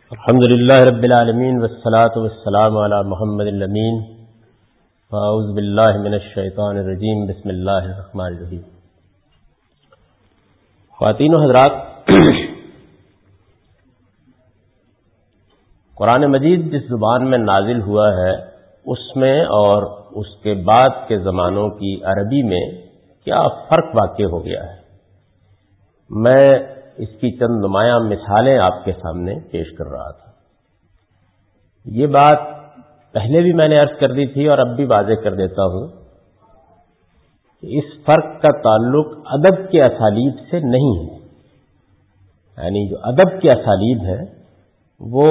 الحمد للہ رب العالمین والصلاة والسلام علی محمد الامین اعوذ باللہ من الشیطان الرجیم بسم اللہ الرحمن الرحیم. خواتین و حضرات، قرآن مجید جس زبان میں نازل ہوا ہے اس میں اور اس کے بعد کے زمانوں کی عربی میں کیا فرق واقع ہو گیا ہے، میں اس کی چند نمایاں مثالیں آپ کے سامنے پیش کر رہا تھا. یہ بات پہلے بھی میں نے عرض کر دی تھی اور اب بھی واضح کر دیتا ہوں کہ اس فرق کا تعلق ادب کے اسالیب سے نہیں ہے. یعنی جو ادب کے اسالیب ہیں وہ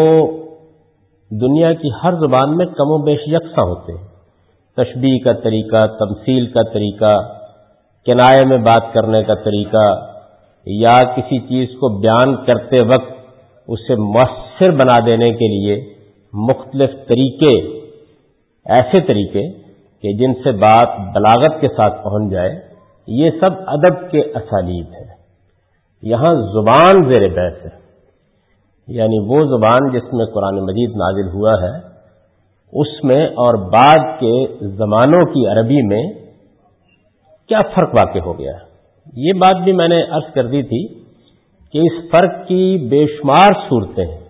دنیا کی ہر زبان میں کم و بیش یکساں ہوتے ہیں. تشبیہ کا طریقہ، تمثیل کا طریقہ، کنایے میں بات کرنے کا طریقہ، یا کسی چیز کو بیان کرتے وقت اسے مؤثر بنا دینے کے لیے مختلف طریقے، ایسے طریقے کہ جن سے بات بلاغت کے ساتھ پہنچ جائے، یہ سب ادب کے اسالیب ہیں. یہاں زبان زیر بحث ہے، یعنی وہ زبان جس میں قرآن مجید نازل ہوا ہے اس میں اور بعد کے زمانوں کی عربی میں کیا فرق واقع ہو گیا ہے. یہ بات بھی میں نے عرض کر دی تھی کہ اس فرق کی بے شمار صورتیں ہیں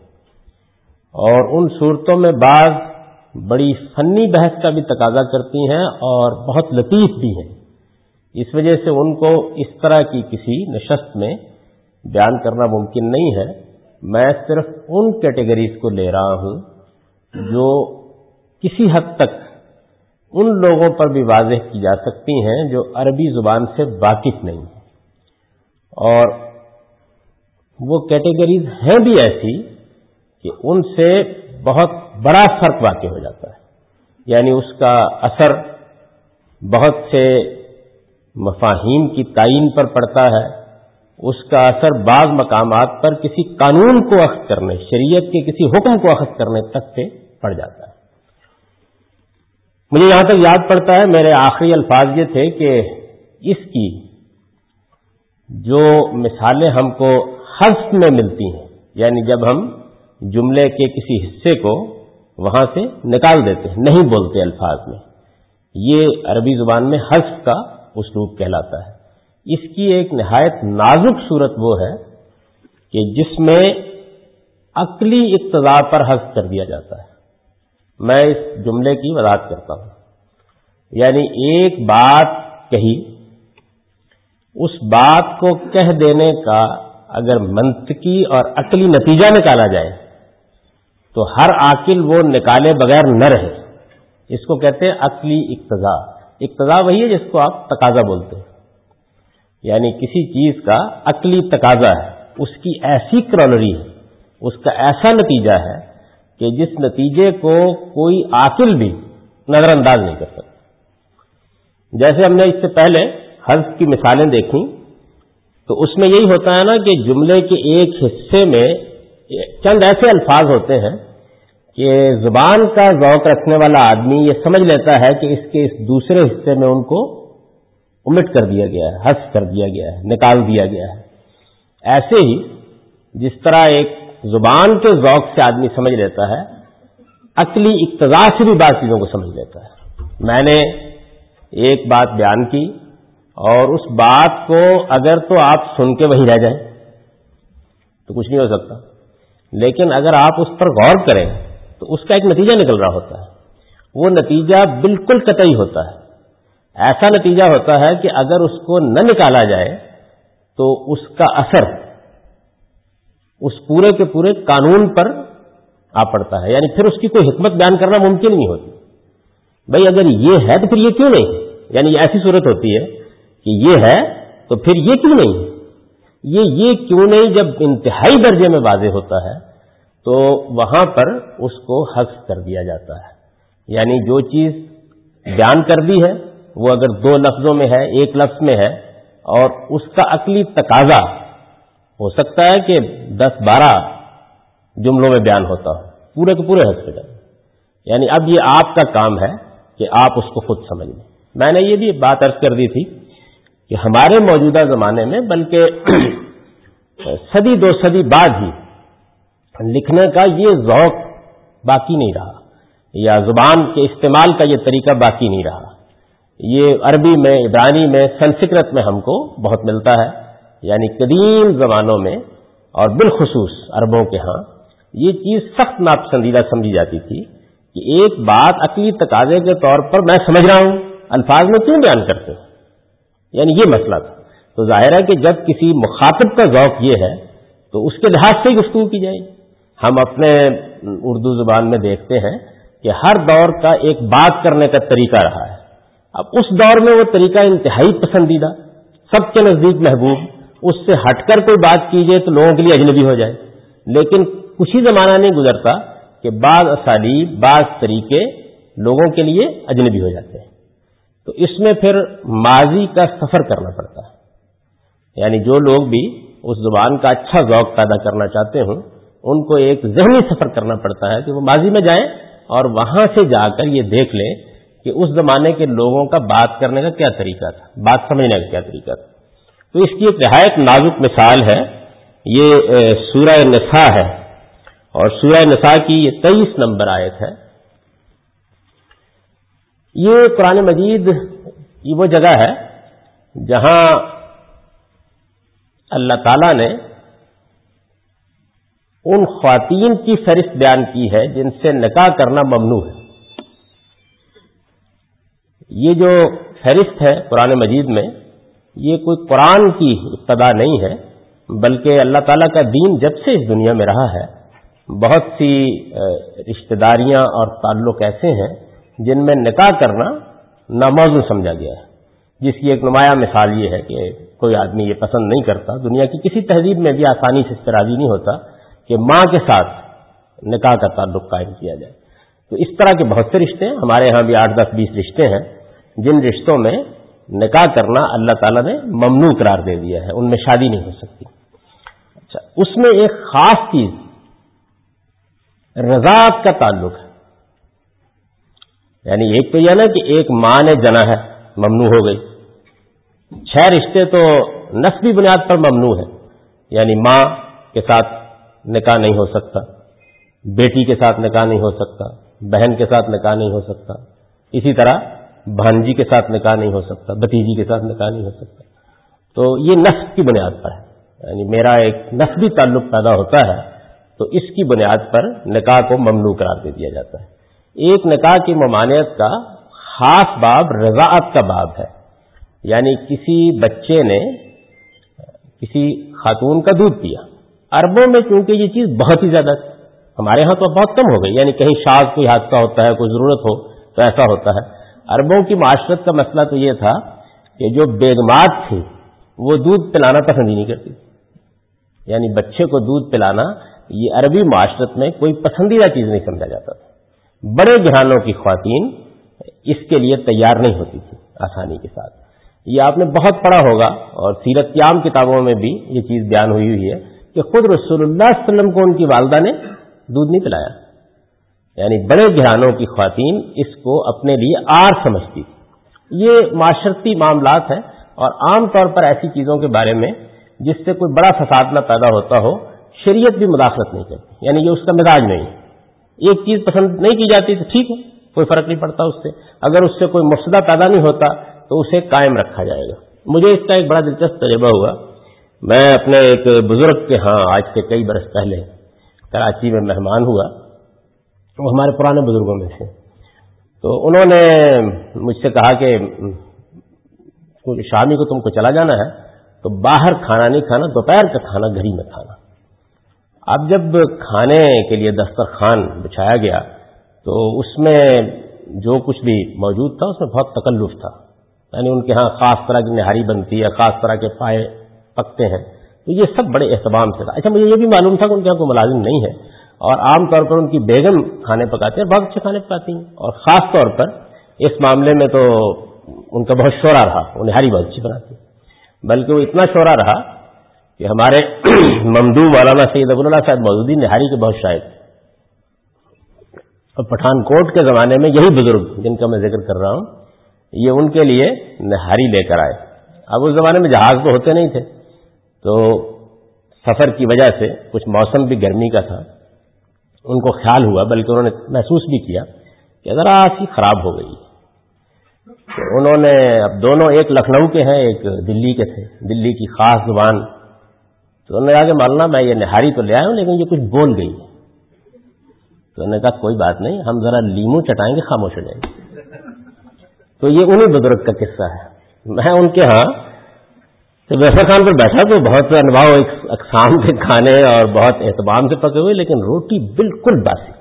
اور ان صورتوں میں بعض بڑی فنی بحث کا بھی تقاضا کرتی ہیں اور بہت لطیف بھی ہیں. اس وجہ سے ان کو اس طرح کی کسی نشست میں بیان کرنا ممکن نہیں ہے. میں صرف ان کیٹیگریز کو لے رہا ہوں جو کسی حد تک ان لوگوں پر بھی واضح کی جا سکتی ہیں جو عربی زبان سے واقف نہیں ہیں، اور وہ کیٹیگریز ہیں بھی ایسی کہ ان سے بہت بڑا فرق واقع ہو جاتا ہے. یعنی اس کا اثر بہت سے مفاہیم کی تعین پر پڑتا ہے، اس کا اثر بعض مقامات پر کسی قانون کو اخذ کرنے، شریعت کے کسی حکم کو اخذ کرنے تک سے پڑ جاتا ہے. مجھے یہاں تک یاد پڑتا ہے میرے آخری الفاظ یہ تھے کہ اس کی جو مثالیں ہم کو حذف میں ملتی ہیں، یعنی جب ہم جملے کے کسی حصے کو وہاں سے نکال دیتے ہیں، نہیں بولتے الفاظ میں، یہ عربی زبان میں حذف کا اسلوب کہلاتا ہے. اس کی ایک نہایت نازک صورت وہ ہے کہ جس میں عقلی اقتضاء پر حذف کر دیا جاتا ہے. میں اس جملے کی وضاحت کرتا ہوں. یعنی ایک بات کہی، اس بات کو کہہ دینے کا اگر منطقی اور عقلی نتیجہ نکالا جائے تو ہر عاقل وہ نکالے بغیر نہ رہے. اس کو کہتے ہیں عقلی اقتضاء. اقتضاء وہی ہے جس کو آپ تقاضا بولتے ہیں، یعنی کسی چیز کا عقلی تقاضا ہے، اس کی ایسی کرولری ہے، اس کا ایسا نتیجہ ہے کہ جس نتیجے کو کوئی عاقل بھی نظر انداز نہیں کر سکتا. جیسے ہم نے اس سے پہلے حذف کی مثالیں دیکھیں تو اس میں یہی ہوتا ہے نا کہ جملے کے ایک حصے میں چند ایسے الفاظ ہوتے ہیں کہ زبان کا ذوق رکھنے والا آدمی یہ سمجھ لیتا ہے کہ اس کے اس دوسرے حصے میں ان کو omit کر دیا گیا ہے، حذف کر دیا گیا ہے، نکال دیا گیا ہے. ایسے ہی جس طرح ایک زبان کے ذوق سے آدمی سمجھ لیتا ہے، عقلی اقتضاء سے بھی بعض چیزوں کو سمجھ لیتا ہے. میں نے ایک بات بیان کی اور اس بات کو اگر تو آپ سن کے وہیں رہ جائیں تو کچھ نہیں ہو سکتا، لیکن اگر آپ اس پر غور کریں تو اس کا ایک نتیجہ نکل رہا ہوتا ہے. وہ نتیجہ بالکل قطعی ہوتا ہے. ایسا نتیجہ ہوتا ہے کہ اگر اس کو نہ نکالا جائے تو اس کا اثر اس پورے کے پورے قانون پر آ پڑتا ہے. یعنی پھر اس کی کوئی حکمت بیان کرنا ممکن نہیں ہوتی. بھئی اگر یہ ہے تو پھر یہ کیوں نہیں؟ یعنی ایسی صورت ہوتی ہے کہ یہ ہے تو پھر یہ کیوں نہیں؟ یہ کیوں نہیں جب انتہائی درجے میں واضح ہوتا ہے تو وہاں پر اس کو حذف کر دیا جاتا ہے. یعنی جو چیز بیان کر دی ہے وہ اگر دو لفظوں میں ہے، ایک لفظ میں ہے، اور اس کا عقلی تقاضا ہو سکتا ہے کہ 10-12 جملوں میں بیان ہوتا ہو، پورے کے پورے حذف ہو جائے. یعنی اب یہ آپ کا کام ہے کہ آپ اس کو خود سمجھ لیں. میں نے یہ بھی بات عرض کر دی تھی کہ ہمارے موجودہ زمانے میں بلکہ صدی دو صدی بعد ہی لکھنے کا یہ ذوق باقی نہیں رہا، یا زبان کے استعمال کا یہ طریقہ باقی نہیں رہا. یہ عربی میں، عبرانی میں، سنسکرت میں ہم کو بہت ملتا ہے. یعنی قدیم زمانوں میں اور بالخصوص عربوں کے ہاں یہ چیز سخت ناپسندیدہ سمجھی جاتی تھی کہ ایک بات عقلی تقاضے کے طور پر میں سمجھ رہا ہوں، الفاظ میں کیوں بیان کرتے ہیں. یعنی یہ مسئلہ تھا. تو ظاہر ہے کہ جب کسی مخاطب کا ذوق یہ ہے تو اس کے لحاظ سے ہی گفتگو کی جائے گی. ہم اپنے اردو زبان میں دیکھتے ہیں کہ ہر دور کا ایک بات کرنے کا طریقہ رہا ہے. اب اس دور میں وہ طریقہ انتہائی پسندیدہ، سب کے نزدیک محبوب، اس سے ہٹ کر کوئی بات کیجئے تو لوگوں کے لیے اجنبی ہو جائے. لیکن کچھ ہی زمانہ نہیں گزرتا کہ بعض اسالیب، بعض طریقے لوگوں کے لیے اجنبی ہو جاتے ہیں. تو اس میں پھر ماضی کا سفر کرنا پڑتا ہے. یعنی جو لوگ بھی اس زبان کا اچھا ذوق پیدا کرنا چاہتے ہوں ان کو ایک ذہنی سفر کرنا پڑتا ہے کہ وہ ماضی میں جائیں اور وہاں سے جا کر یہ دیکھ لیں کہ اس زمانے کے لوگوں کا بات کرنے کا کیا طریقہ تھا، بات سمجھنے کا کیا طریقہ تھا. تو اس کی ایک نہایت نازک مثال ہے، یہ سورہ نساء ہے، اور سورہ نساء کی یہ 23 نمبر آیت ہے. یہ قرآن مجید کی وہ جگہ ہے جہاں اللہ تعالی نے ان خواتین کی فہرست بیان کی ہے جن سے نکاح کرنا ممنوع ہے. یہ جو فہرست ہے قرآن مجید میں، یہ کوئی قرآن کی ابتدا نہیں ہے، بلکہ اللہ تعالیٰ کا دین جب سے اس دنیا میں رہا ہے بہت سی رشتہ داریاں اور تعلق ایسے ہیں جن میں نکاح کرنا ناموزوں سمجھا گیا ہے. جس کی ایک نمایاں مثال یہ ہے کہ کوئی آدمی یہ پسند نہیں کرتا، دنیا کی کسی تہذیب میں بھی آسانی سے اس پر راضی نہیں ہوتا کہ ماں کے ساتھ نکاح کا تعلق قائم کیا جائے. تو اس طرح کے بہت سے رشتے ہیں، ہمارے ہاں بھی 8 10 20 رشتے ہیں جن رشتوں میں نکاح کرنا اللہ تعالیٰ نے ممنوع قرار دے دیا ہے، ان میں شادی نہیں ہو سکتی. اچھا، اس میں ایک خاص چیز رضاعت کا تعلق ہے. یعنی ایک تو یہ نا کہ ایک ماں نے جنا ہے، ممنوع ہو گئی. 6 رشتے تو نسبی بنیاد پر ممنوع ہے. یعنی ماں کے ساتھ نکاح نہیں ہو سکتا، بیٹی کے ساتھ نکاح نہیں ہو سکتا، بہن کے ساتھ نکاح نہیں ہو سکتا، اسی طرح بھانجی کے ساتھ نکاح نہیں ہو سکتا، بھتیجی کے ساتھ نکاح نہیں ہو سکتا. تو یہ نسب کی بنیاد پر ہے. یعنی میرا ایک نسبی تعلق پیدا ہوتا ہے تو اس کی بنیاد پر نکاح کو ممنوع قرار دے دیا جاتا ہے. ایک نکاح کی ممانعت کا خاص باب رضاعت کا باب ہے. یعنی کسی بچے نے کسی خاتون کا دودھ پیا. عربوں میں چونکہ یہ چیز بہت ہی زیادہ تھی، ہمارے ہاں تو بہت کم ہو گئی. یعنی کہیں شاذ کوئی حادثہ ہوتا ہے، کوئی ضرورت ہو تو ایسا ہوتا ہے. عربوں کی معاشرت کا مسئلہ تو یہ تھا کہ جو بیگمات تھی وہ دودھ پلانا پسند ہی نہیں کرتی. یعنی بچے کو دودھ پلانا یہ عربی معاشرت میں کوئی پسندیدہ چیز نہیں سمجھا جاتا تھا. بڑے گھرانوں کی خواتین اس کے لیے تیار نہیں ہوتی تھی آسانی کے ساتھ. یہ آپ نے بہت پڑھا ہوگا اور سیرت کی عام کتابوں میں بھی یہ چیز بیان ہوئی ہے کہ خود رسول اللہ صلی اللہ علیہ وسلم کو ان کی والدہ نے دودھ نہیں پلایا. یعنی بڑے گھرانوں کی خواتین اس کو اپنے لیے آر سمجھتی تھی. یہ معاشرتی معاملات ہیں اور عام طور پر ایسی چیزوں کے بارے میں جس سے کوئی بڑا فساد نہ پیدا ہوتا ہو شریعت بھی مداخلت نہیں کرتی. یعنی یہ اس کا مزاج نہیں ہے. ایک چیز پسند نہیں کی جاتی تو ٹھیک ہے، کوئی فرق نہیں پڑتا اس سے. اگر اس سے کوئی مفسدہ پیدا نہیں ہوتا تو اسے قائم رکھا جائے گا. مجھے اس کا ایک بڑا دلچسپ تجربہ ہوا. میں اپنے ایک بزرگ کے ہاں آج سے کئی برس پہلے کراچی میں مہمان ہوا. وہ ہمارے پرانے بزرگوں میں سے. تو انہوں نے مجھ سے کہا کہ شامی کو تم کو چلا جانا ہے تو باہر کھانا نہیں کھانا، دوپہر کا کھانا گھر ہی میں کھانا. اب جب کھانے کے لیے دسترخوان بچھایا گیا تو اس میں جو کچھ بھی موجود تھا اس میں بہت تکلف تھا. یعنی ان کے ہاں خاص طرح کی نہاری بنتی ہے، خاص طرح کے پائے پکتے ہیں. تو یہ سب بڑے اہتمام سے تھا. اچھا، مجھے یہ بھی معلوم تھا کہ ان کے یہاں کوئی ملازم نہیں ہے اور عام طور پر ان کی بیگم کھانے پکاتے ہیں، بہت اچھے کھانے پکاتی ہیں. اور خاص طور پر اس معاملے میں تو ان کا بہت شعرا رہا، وہ نہاری بہت اچھی بناتی. بلکہ وہ اتنا شعرا رہا کہ ہمارے ممدوح مولانا سید ابو اللہ صاحب مودودی نہاری کے بہت شاعر تھے. اور پٹھان کوٹ کے زمانے میں یہی بزرگ جن کا میں ذکر کر رہا ہوں یہ ان کے لیے نہاری لے کر آئے. اب اس زمانے میں جہاز تو ہوتے نہیں تھے تو سفر کی وجہ سے کچھ موسم بھی گرمی کا تھا ان کو خیال ہوا، بلکہ انہوں نے محسوس بھی کیا کہ ذرا سی خراب ہو گئی. تو انہوں نے اب دونوں، ایک لکھنؤ کے ہیں ایک دلی کے تھے، دلی کی خاص زبان. تو انہوں نے کہا کہ مولانا میں یہ نہاری تو لے آیا ہوں لیکن یہ کچھ بول گئی. تو انہوں نے کہا کوئی بات نہیں، ہم ذرا لیمو چٹائیں گے، خاموش ہو جائیں گے. تو یہ انہی بزرگ کا قصہ ہے. میں ان کے ہاں ویسا خان پر بیٹھا تو بہت انواع اقسام کے کھانے اور بہت اہتمام سے پکے ہوئے، لیکن روٹی بالکل باسی،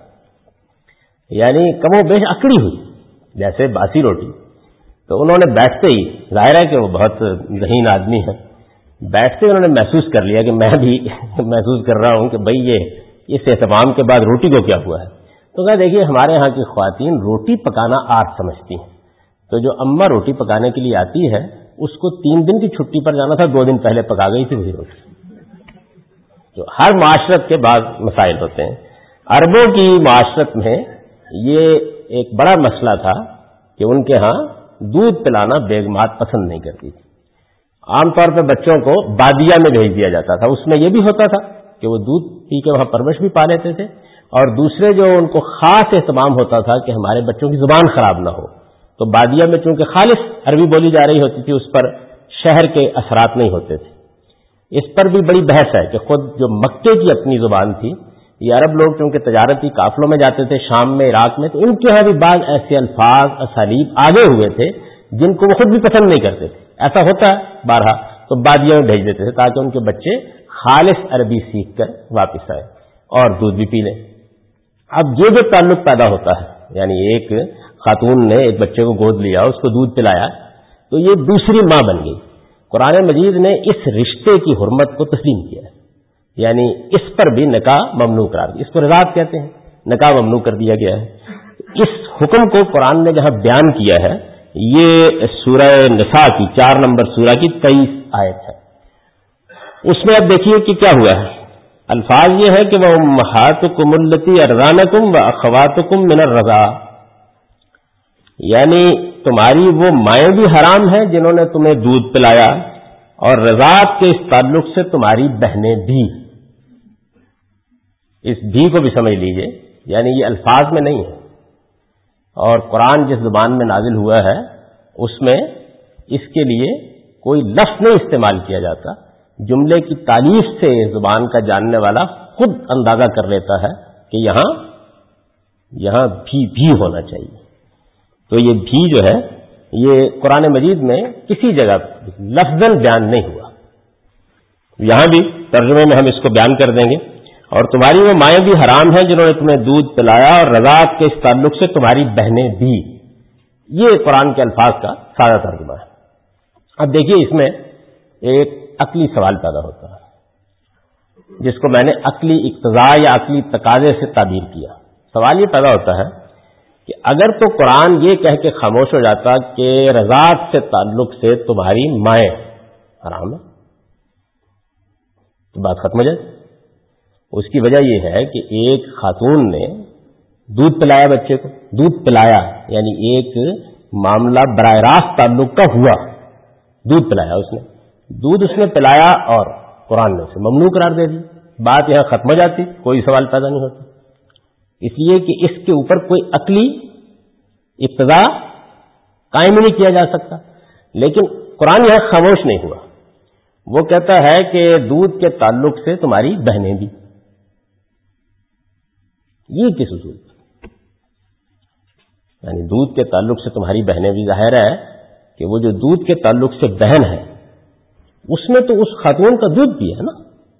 یعنی کم و بیش اکڑی ہوئی جیسے باسی روٹی. تو انہوں نے بیٹھتے ہی، ظاہر ہے کہ وہ بہت ذہین آدمی ہیں، بیٹھتے ہی انہوں نے محسوس کر لیا کہ میں بھی محسوس کر رہا ہوں کہ بھئی یہ اس اہتمام کے بعد روٹی کو کیا ہوا ہے. تو کہا دیکھیے ہمارے ہاں کی خواتین روٹی پکانا آرٹ سمجھتی ہیں. تو جو اماں روٹی پکانے کے لیے آتی ہے اس کو 3 دن کی چھٹی پر جانا تھا، 2 دن پہلے پکا گئی تھی وہی روٹی. تو ہر معاشرت کے بعض مسائل ہوتے ہیں. عربوں کی معاشرت میں یہ ایک بڑا مسئلہ تھا کہ ان کے ہاں دودھ پلانا بیگمات پسند نہیں کرتی تھی. عام طور پہ بچوں کو بادیہ میں بھیج دیا جاتا تھا. اس میں یہ بھی ہوتا تھا کہ وہ دودھ پی کے وہاں پرورش بھی پا لیتے تھے، اور دوسرے جو ان کو خاص اہتمام ہوتا تھا کہ ہمارے بچوں کی زبان خراب نہ ہو. تو بادیہ میں چونکہ خالص عربی بولی جا رہی ہوتی تھی، اس پر شہر کے اثرات نہیں ہوتے تھے. اس پر بھی بڑی بحث ہے کہ خود جو مکے کی اپنی زبان تھی، یہ عرب لوگ چونکہ تجارتی قافلوں میں جاتے تھے شام میں، عراق میں، تو ان کے یہاں بھی بعض ایسے الفاظ اسالیب آگے ہوئے تھے جن کو وہ خود بھی پسند نہیں کرتے تھے. ایسا ہوتا ہے بارہا، تو بادیہ میں بھیج دیتے تھے تاکہ ان کے بچے خالص عربی سیکھ کر واپس آئے اور دودھ بھی پی لیں. اب یہ جو تعلق پیدا ہوتا ہے، یعنی ایک خاتون نے ایک بچے کو گود لیا، اس کو دودھ پلایا، تو یہ دوسری ماں بن گئی. قرآن مجید نے اس رشتے کی حرمت کو تسلیم کیا ہے، یعنی اس پر بھی نکاح ممنوع قرار دیا. اس کو رضاعت کہتے ہیں، نکاح ممنوع کر دیا گیا ہے. اس حکم کو قرآن نے جہاں بیان کیا ہے، یہ سورہ نساء کی 4 نمبر سورہ کی 23 آیت ہے. اس میں اب دیکھیے کہ کیا ہوا ہے. الفاظ یہ ہے کہ وَأُمَّهَاتُكُمُ اللَّتِي أَرْضَعْنَكُمْ وَأَخَوَاتُكُمْ مِنَ الرَّضَاعَةِ، یعنی تمہاری وہ مائیں بھی حرام ہیں جنہوں نے تمہیں دودھ پلایا، اور رضاعت کے اس تعلق سے تمہاری بہنیں بھی. اس بھی کو بھی سمجھ لیجئے، یعنی یہ الفاظ میں نہیں ہے، اور قرآن جس زبان میں نازل ہوا ہے اس میں اس کے لیے کوئی لفظ نہیں استعمال کیا جاتا. جملے کی تعریف سے زبان کا جاننے والا خود اندازہ کر لیتا ہے کہ یہاں بھی ہونا چاہیے. تو یہ بھی جو ہے یہ قرآن مجید میں کسی جگہ لفظاً بیان نہیں ہوا. یہاں بھی ترجمے میں ہم اس کو بیان کر دیں گے. اور تمہاری وہ مائیں بھی حرام ہیں جنہوں نے تمہیں دودھ پلایا، اور رضاعت کے اس تعلق سے تمہاری بہنیں بھی. یہ قرآن کے الفاظ کا سادہ ترجمہ ہے. اب دیکھیے اس میں ایک عقلی سوال پیدا ہوتا ہے جس کو میں نے عقلی اقتضاء یا عقلی تقاضے سے تعبیر کیا. سوال یہ پیدا ہوتا ہے کہ اگر تو قرآن یہ کہہ کے خاموش ہو جاتا کہ رضاعت سے تعلق سے تمہاری مائیں حرام ہے تو بات ختم ہو جائے. اس کی وجہ یہ ہے کہ ایک خاتون نے دودھ پلایا بچے کو، دودھ پلایا یعنی ایک معاملہ براہ راست تعلق کا ہوا، دودھ پلایا دودھ اس نے پلایا اور قرآن نے اسے ممنوع قرار دے دی. بات یہاں ختم ہو جاتی، کوئی سوال پیدا نہیں ہوتا، اس لیے کہ اس کے اوپر کوئی عقلی ابتدا قائم ہی نہیں کیا جا سکتا. لیکن قرآن یہاں خاموش نہیں ہوا، وہ کہتا ہے کہ دودھ کے تعلق سے تمہاری بہنیں بھی. یہ کس اصول یعنی دودھ کے تعلق سے تمہاری بہنیں بھی، ظاہر ہے کہ وہ جو دودھ کے تعلق سے بہن ہے اس نے تو اس خاتون کا دودھ پیا ہے نا.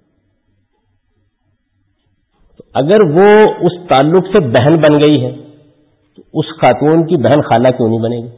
تو اگر وہ اس تعلق سے بہن بن گئی ہے تو اس خاتون کی بہن خالہ کیوں نہیں بنے گی؟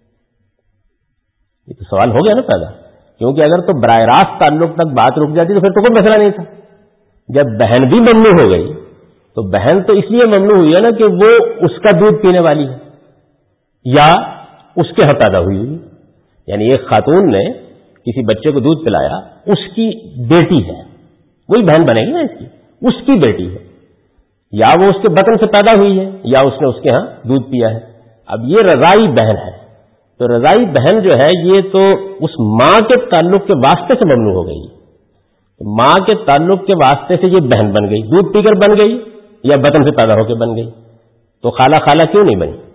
یہ تو سوال ہو گیا نا پیدا. کیونکہ اگر تو براہ راست تعلق تک بات رک جاتی تو پھر تو کوئی مسئلہ نہیں تھا. جب بہن بھی ممنوع ہو گئی تو بہن تو اس لیے ممنوع ہوئی ہے نا کہ وہ اس کا دودھ پینے والی ہے یا اس کے ہاں پیدا ہوئی ہوئی. یعنی ایک خاتون نے کسی بچے کو دودھ پلایا، اس کی بیٹی ہے، وہی بہن بنے گی نا، اس کی بیٹی ہے، یا وہ اس کے بطن سے پیدا ہوئی ہے یا اس نے اس کے ہاں دودھ پیا ہے. اب یہ رضائی بہن ہے، تو رضائی بہن جو ہے یہ تو اس ماں کے تعلق کے واسطے سے ممنوع ہو گئی. ماں کے تعلق کے واسطے سے یہ بہن بن گئی، دودھ پی کر بن گئی یا بطن سے پیدا ہو کے بن گئی، تو خالہ خالہ کیوں نہیں بنی؟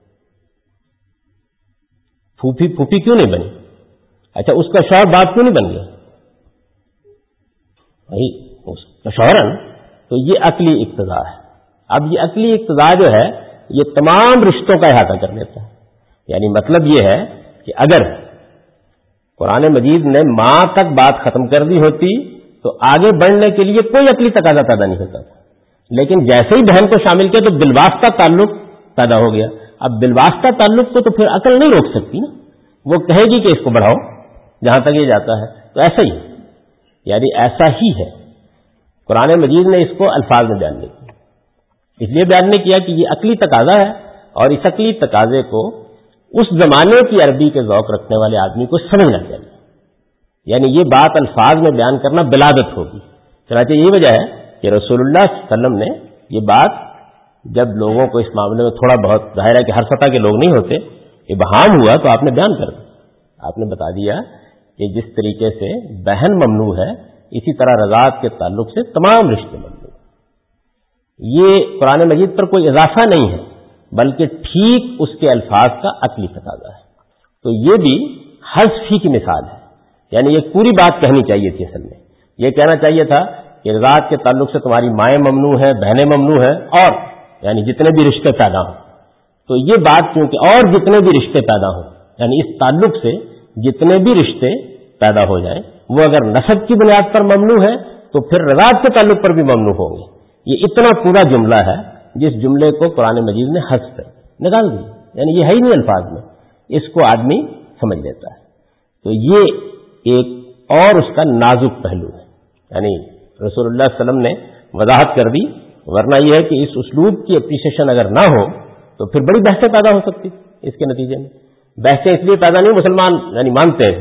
پھوپھی پھوپھی کیوں نہیں بنی؟ اچھا اس کا شوہر باپ کیوں نہیں بن گیا؟ بھائی اس کا شوہر ہے نا، تو یہ عقلی اقتضا ہے۔ اب یہ عقلی اقتضا جو ہے یہ تمام رشتوں کا احاطہ کر لیتا ہے، یعنی مطلب یہ ہے کہ اگر قرآن مجید نے ماں تک بات ختم کر دی ہوتی تو آگے بڑھنے کے لیے کوئی عقلی تقاضا پیدا نہیں ہوتا تھا، لیکن جیسے ہی بہن کو شامل کیا تو بالواسطہ تعلق پیدا ہو گیا۔ اب بالواسطہ تعلق کو تو پھر عقل نہیں روک سکتی نا، وہ کہے گی کہ اس کو بڑھاؤ جہاں تک یہ جاتا ہے، تو ایسا ہی یعنی ایسا ہی ہے۔ قرآن مجید نے اس کو الفاظ میں بیان نہیں کیا، اس لیے بیان نہیں کیا کہ یہ عقلی تقاضا ہے، اور اس عقلی تقاضے کو اس زمانے کی عربی کے ذوق رکھنے والے آدمی کو سمجھنا چاہیے، یعنی یہ بات الفاظ میں بیان کرنا بلادت ہوگی۔ چنانچہ یہی وجہ ہے کہ رسول اللہ صلی اللہ علیہ وسلم نے یہ بات جب لوگوں کو اس معاملے میں تھوڑا بہت، ظاہر ہے کہ ہر سطح کے لوگ نہیں ہوتے، ابہام ہوا تو آپ نے بیان کر دیا، آپ نے بتا دیا کہ جس طریقے سے بہن ممنوع ہے اسی طرح رضاعت کے تعلق سے تمام رشتے ممنوع۔ یہ قرآن مجید پر کوئی اضافہ نہیں ہے بلکہ ٹھیک اس کے الفاظ کا عقلی تقاضا ہے۔ تو یہ بھی حذف ہی کی مثال ہے، یعنی یہ پوری بات کہنی چاہیے تھی، اصل میں یہ کہنا چاہیے تھا کہ رضاعت کے تعلق سے تمہاری مائیں ممنوع ہیں، بہنیں ممنوع ہیں، اور یعنی جتنے بھی رشتے پیدا ہوں، تو یہ بات کیونکہ اور جتنے بھی رشتے پیدا ہوں یعنی اس تعلق سے جتنے بھی رشتے پیدا ہو جائیں وہ اگر نسب کی بنیاد پر ممنوع ہے تو پھر رضاعت کے تعلق پر بھی ممنوع ہوں گے۔ یہ اتنا پورا جملہ ہے جس جملے کو قرآن مجید نے حذف کر نکال دیا، یعنی یہ ہے ہی نہیں الفاظ میں، اس کو آدمی سمجھ لیتا ہے۔ تو یہ ایک اور اس کا نازک پہلو ہے، یعنی رسول اللہ صلی اللہ علیہ وسلم نے وضاحت کر دی، ورنہ یہ ہے کہ اس اسلوب کی اپریشیشن اگر نہ ہو تو پھر بڑی بحثیں پیدا ہو سکتی اس کے نتیجے میں۔ بحثیں اس لیے پیدا نہیں، مسلمان یعنی مانتے ہیں اس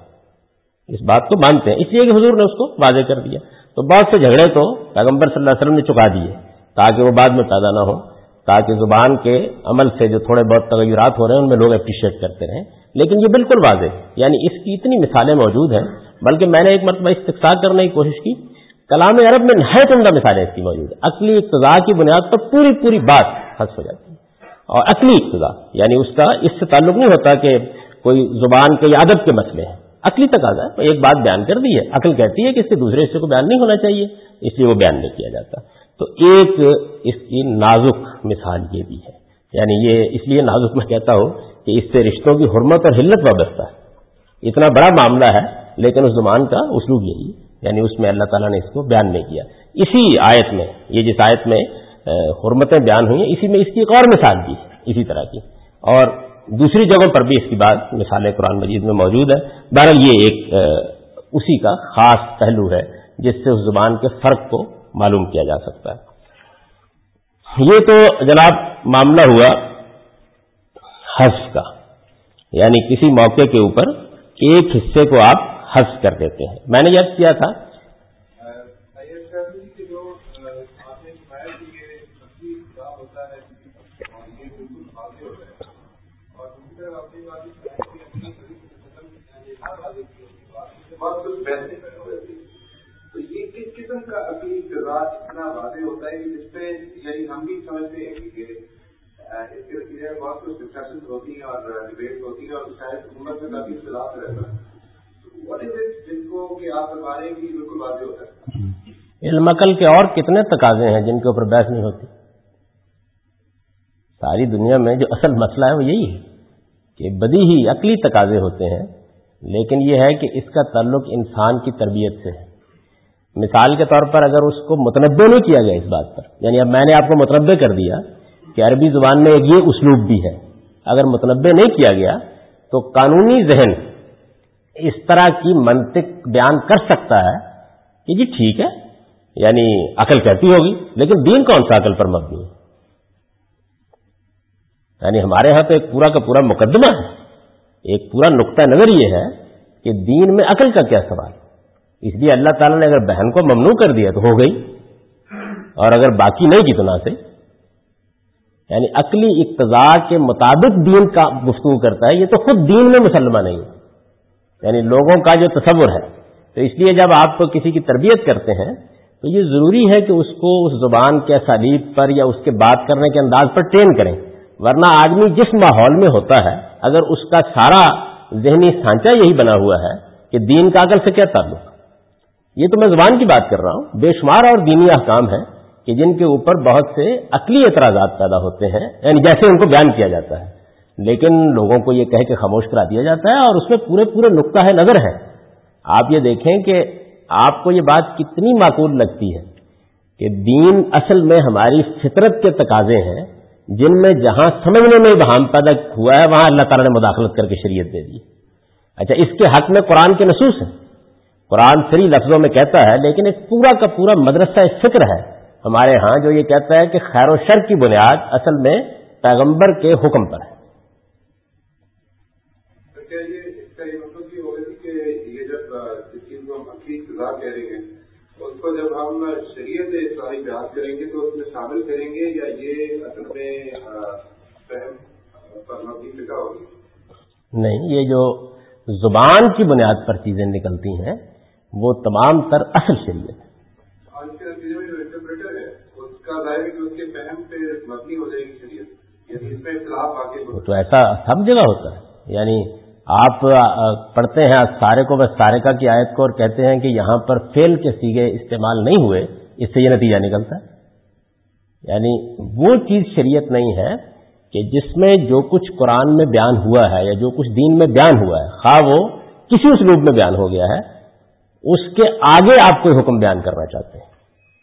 بات کو مانتے ہیں، اس لیے کہ حضور نے اس کو واضح کر دیا، تو بہت سے جھگڑے تو پیغمبر صلی اللہ علیہ وسلم نے چکا دیے تاکہ وہ بعد میں پیدا نہ ہو، تاکہ زبان کے عمل سے جو تھوڑے بہت تغیرات ہو رہے ہیں ان میں لوگ اپریشیٹ کرتے رہیں، لیکن یہ بالکل واضح ہے، یعنی اس کی اتنی مثالیں موجود ہیں، بلکہ میں نے ایک مرتبہ استقصاء کرنے کی کوشش کی، کلام عرب میں نہایت عمدہ مثالیں اس کی موجود ہیں۔ عقلی اقتضاء کی بنیاد پر پوری بات حذف ہو جاتی ہے، اور عقلی اقتضاء یعنی اس کا اس سے تعلق نہیں ہوتا کہ کوئی زبان کے یا ادب کے مسئلے ہیں، عقلی تقاضا ہے، ایک بات بیان کر دی ہے، عقل کہتی ہے کہ اس کے دوسرے حصے کو بیان نہیں ہونا چاہیے، اس لیے وہ بیان نہیں کیا جاتا۔ تو ایک اس کی نازک مثال یہ بھی ہے، یعنی یہ اس لیے نازک میں کہتا ہوں کہ اس سے رشتوں کی حرمت اور حلت وابستہ ہے، اتنا بڑا معاملہ ہے، لیکن اس زمان کا اسلوب یہی، یعنی اس میں اللہ تعالیٰ نے اس کو بیان نہیں کیا۔ اسی آیت میں، یہ جس آیت میں حرمتیں بیان ہوئی ہیں، اسی میں اس کی ایک اور مثال بھی ہے اسی طرح کی، اور دوسری جگہوں پر بھی اس کی بات مثالیں قرآن مجید میں موجود ہے۔ بہرحال یہ ایک اسی کا خاص پہلو ہے جس سے اس زبان کے فرق کو معلوم کیا جا سکتا ہے۔ یہ تو جناب معاملہ ہوا حذف کا، یعنی کسی موقع کے اوپر ایک حصے کو آپ حذف کر دیتے ہیں۔ میں نے یہ کیا تھا تو یہ کس قسم کا عقلی اقتضاء اتنا واضح ہوتا ہے کہ جس پہ یعنی ہم بھی سمجھتے ہیں کہ اس کے بہت کچھ ڈسکشن ہوتی ہیں اور ڈبیٹ ہوتی ہیں اور شاید حکومت میں کافی اختلاف رہتا ہے، واٹ از اٹ جن کو کہ آپ بتا رہے ہیں کہ بالکل واضح ہوتا ہے؟ علم عقل کے اور کتنے تقاضے ہیں جن کے اوپر بحث نہیں ہوتی؟ ساری دنیا میں جو اصل مسئلہ ہے وہ یہی ہے کہ بدیہی عقلی تقاضے ہوتے ہیں، لیکن یہ ہے کہ اس کا تعلق انسان کی تربیت سے ہے۔ مثال کے طور پر اگر اس کو متنبع نہیں کیا گیا اس بات پر، یعنی اب میں نے آپ کو متنبع کر دیا کہ عربی زبان میں ایک یہ اسلوب بھی ہے، اگر متنبع نہیں کیا گیا تو قانونی ذہن اس طرح کی منطق بیان کر سکتا ہے کہ جی ٹھیک ہے، یعنی عقل کہتی ہوگی، لیکن دین کون سا عقل پر مبنی ہے؟ یعنی ہمارے ہاں تو ایک پورا کا پورا مقدمہ ہے، ایک پورا نقطہ نظر یہ ہے کہ دین میں عقل کا کیا سوال، اس لیے اللہ تعالیٰ نے اگر بہن کو ممنوع کر دیا تو ہو گئی، اور اگر باقی نہیں کی تو نہ سے، یعنی عقلی اقتضاء کے مطابق دین کا گفتگو کرتا ہے، یہ تو خود دین میں مسلمہ نہیں ہے، یعنی لوگوں کا جو تصور ہے۔ تو اس لیے جب آپ کو کسی کی تربیت کرتے ہیں تو یہ ضروری ہے کہ اس کو اس زبان کے اسالیب پر یا اس کے بات کرنے کے انداز پر ٹرین کریں، ورنہ آدمی جس ماحول میں ہوتا ہے اگر اس کا سارا ذہنی سانچہ یہی بنا ہوا ہے کہ دین کا عقل سے کیا تعلق، یہ تو میں زبان کی بات کر رہا ہوں، بے شمار اور دینی احکام ہیں کہ جن کے اوپر بہت سے عقلی اعتراضات پیدا ہوتے ہیں، یعنی جیسے ان کو بیان کیا جاتا ہے، لیکن لوگوں کو یہ کہہ کے خاموش کرا دیا جاتا ہے اور اس میں پورے نقطہ نظر ہے۔ آپ یہ دیکھیں کہ آپ کو یہ بات کتنی معقول لگتی ہے کہ دین اصل میں ہماری فطرت کے تقاضے ہیں، جن میں جہاں سمجھنے میں ابہام پیدا ہوا ہے وہاں اللہ تعالیٰ نے مداخلت کر کے شریعت دے دی۔ اچھا، اس کے حق میں قرآن کے نصوص ہیں، قرآن صریح لفظوں میں کہتا ہے، لیکن ایک پورا کا پورا مدرسہ فکر ہے ہمارے ہاں جو یہ کہتا ہے کہ خیر و شر کی بنیاد اصل میں پیغمبر کے حکم پر ہے۔ کیا اس کا یہ مطلب یہ ہوگا کہ یہ جب اس چیز کو ہم عقلی اقتدار کہہ رہے ہیں اس کو جب ہم شریعت اسلامی بیان کریں گے تو اس میں شامل کریں گے یا یہ اصل میں فہم پر مبنی فکر ہوگی؟ نہیں، یہ جو زبان کی بنیاد پر چیزیں نکلتی ہیں وہ تمام تر اصل شریعت ہے۔ اور اس کے نتیجے میں جو انٹرپریٹر ہے اس کا ظاہر ہے کہ اس کے فہم پہ مبنی ہو جائے گی شریعت، یعنی اس میں اختلاف واقع ہوتا ہے۔ تو ایسا سب جگہ ہوتا ہے، یعنی آپ پڑھتے ہیں سارے کو بس سارکہ کی آیت کو اور کہتے ہیں کہ یہاں پر فعل کے صیغے استعمال نہیں ہوئے، اس سے یہ نتیجہ نکلتا ہے، یعنی وہ چیز شریعت نہیں ہے کہ جس میں جو کچھ قرآن میں بیان ہوا ہے یا جو کچھ دین میں بیان ہوا ہے، خواہ وہ کسی اسلوب میں بیان ہو گیا ہے، اس کے آگے آپ کوئی حکم بیان کرنا چاہتے ہیں،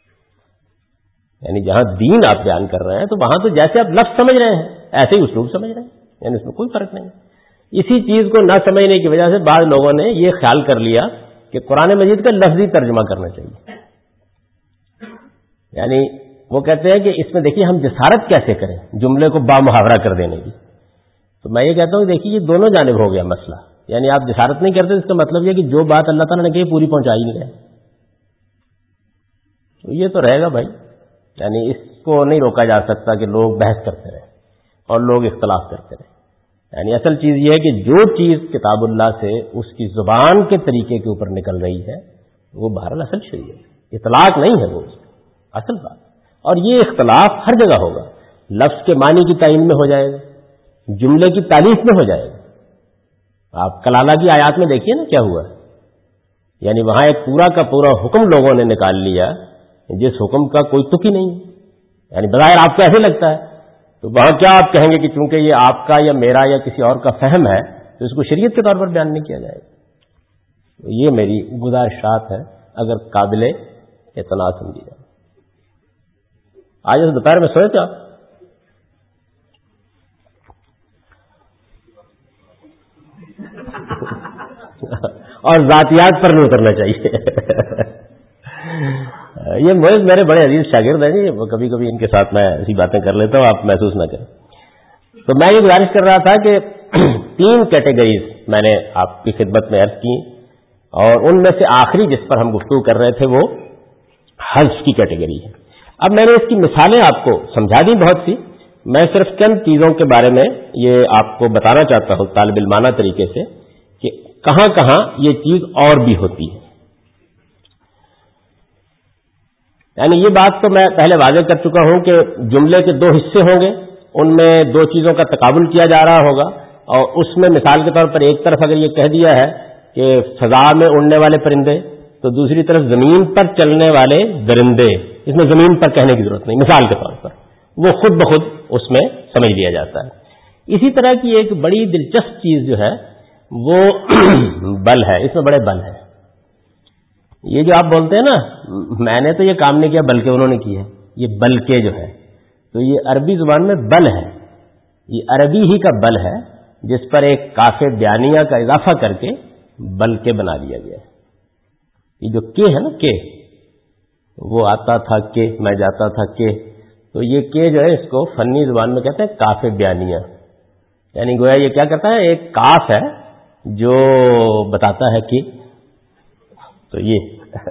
یعنی جہاں دین آپ بیان کر رہے ہیں تو وہاں تو جیسے آپ لفظ سمجھ رہے ہیں ایسے ہی اسلوب سمجھ رہے ہیں، یعنی اس میں کوئی فرق نہیں۔ اسی چیز کو نہ سمجھنے کی وجہ سے بعض لوگوں نے یہ خیال کر لیا کہ قرآن مجید کا لفظی ترجمہ کرنا چاہیے، یعنی وہ کہتے ہیں کہ اس میں دیکھیے ہم جسارت کیسے کریں جملے کو با محاورہ کر دینے کی، تو میں یہ کہتا ہوں دیکھیے یہ دونوں جانب ہو گیا مسئلہ، یعنی آپ جسارت نہیں کرتے اس کا مطلب یہ کہ جو بات اللہ تعالیٰ نے کہی پوری پہنچائی نہیں رہے، تو یہ تو رہے گا بھائی، یعنی اس کو نہیں روکا جا سکتا کہ لوگ بحث کرتے رہیں اور لوگ اختلاف کرتے رہیں، یعنی اصل چیز یہ ہے کہ جو چیز کتاب اللہ سے اس کی زبان کے طریقے کے اوپر نکل رہی ہے وہ بہرحال اصل شریعت ہے، اطلاق نہیں ہے وہ اصل بات، اور یہ اختلاف ہر جگہ ہوگا، لفظ کے معنی کی تعین میں ہو جائے گا، جملے کی تعریف میں ہو جائے گا۔ آپ کلالہ کی آیات میں دیکھیے نا کیا ہوا، یعنی وہاں ایک پورا کا پورا حکم لوگوں نے نکال لیا جس حکم کا کوئی تک ہی نہیں، یعنی بظاہر آپ کو ایسے لگتا ہے، تو وہاں کیا آپ کہیں گے کہ چونکہ یہ آپ کا یا میرا یا کسی اور کا فہم ہے تو اس کو شریعت کے طور پر بیان نہیں کیا جائے گا۔ تو یہ میری گزارشات ہے اگر قابل اعتنا سمجھی جائے۔ آج دوپہر میں سوئے تھے آپ؟ اور ذاتیات پر نہیں اترنا چاہیے۔ یہ مویز میرے بڑے عزیز شاگرد ہیں جی، کبھی کبھی ان کے ساتھ میں ایسی باتیں کر لیتا ہوں، آپ محسوس نہ کریں۔ تو میں یہ گزارش کر رہا تھا کہ 3 کیٹیگریز میں نے آپ کی خدمت میں عرض کی، اور ان میں سے آخری جس پر ہم گفتگو کر رہے تھے وہ حذف کی کیٹیگری ہے۔ اب میں نے اس کی مثالیں آپ کو سمجھا دی بہت سی، میں صرف چند چیزوں کے بارے میں یہ آپ کو بتانا چاہتا ہوں طالب علمانہ طریقے سے کہ کہاں کہاں یہ چیز اور بھی ہوتی ہے۔ یعنی یہ بات تو میں پہلے واضح کر چکا ہوں کہ جملے کے 2 حصے ہوں گے، ان میں 2 چیزوں کا تقابل کیا جا رہا ہوگا، اور اس میں مثال کے طور پر ایک طرف اگر یہ کہہ دیا ہے کہ فضا میں اڑنے والے پرندے، تو دوسری طرف زمین پر چلنے والے درندے، اس میں زمین پر کہنے کی ضرورت نہیں، مثال کے طور پر وہ خود بخود اس میں سمجھ لیا جاتا ہے۔ اسی طرح کی ایک بڑی دلچسپ چیز جو ہے وہ بل ہے، اس میں بڑے بل ہیں۔ یہ جو آپ بولتے ہیں نا میں نے تو یہ کام نہیں کیا بلکہ انہوں نے کی ہے، یہ بلکہ جو ہے تو یہ عربی زبان میں بل ہے، یہ عربی ہی کا بل ہے جس پر ایک کاف بیانیہ کا اضافہ کر کے بلکہ بنا دیا گیا ہے۔ یہ جو کے ہے نا کے، وہ آتا تھا کہ میں جاتا تھا کہ، تو یہ کے جو ہے اس کو فنی زبان میں کہتے ہیں کاف بیانیہ، یعنی گویا یہ کیا کرتا ہے، ایک کاف ہے جو بتاتا ہے کہ، تو یہ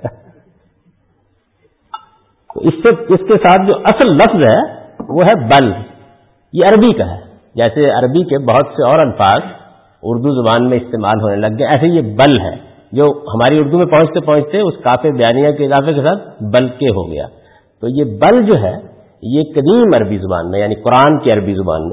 تو اس کے ساتھ جو اصل لفظ ہے وہ ہے بل، یہ عربی کا ہے، جیسے عربی کے بہت سے اور الفاظ اردو زبان میں استعمال ہونے لگ گئے ایسے یہ بل ہے، جو ہماری اردو میں پہنچتے پہنچتے اس کاف بیانیہ کے اضافے کے ساتھ بل کے ہو گیا. تو یہ بل جو ہے یہ قدیم عربی زبان میں یعنی قرآن کی عربی زبان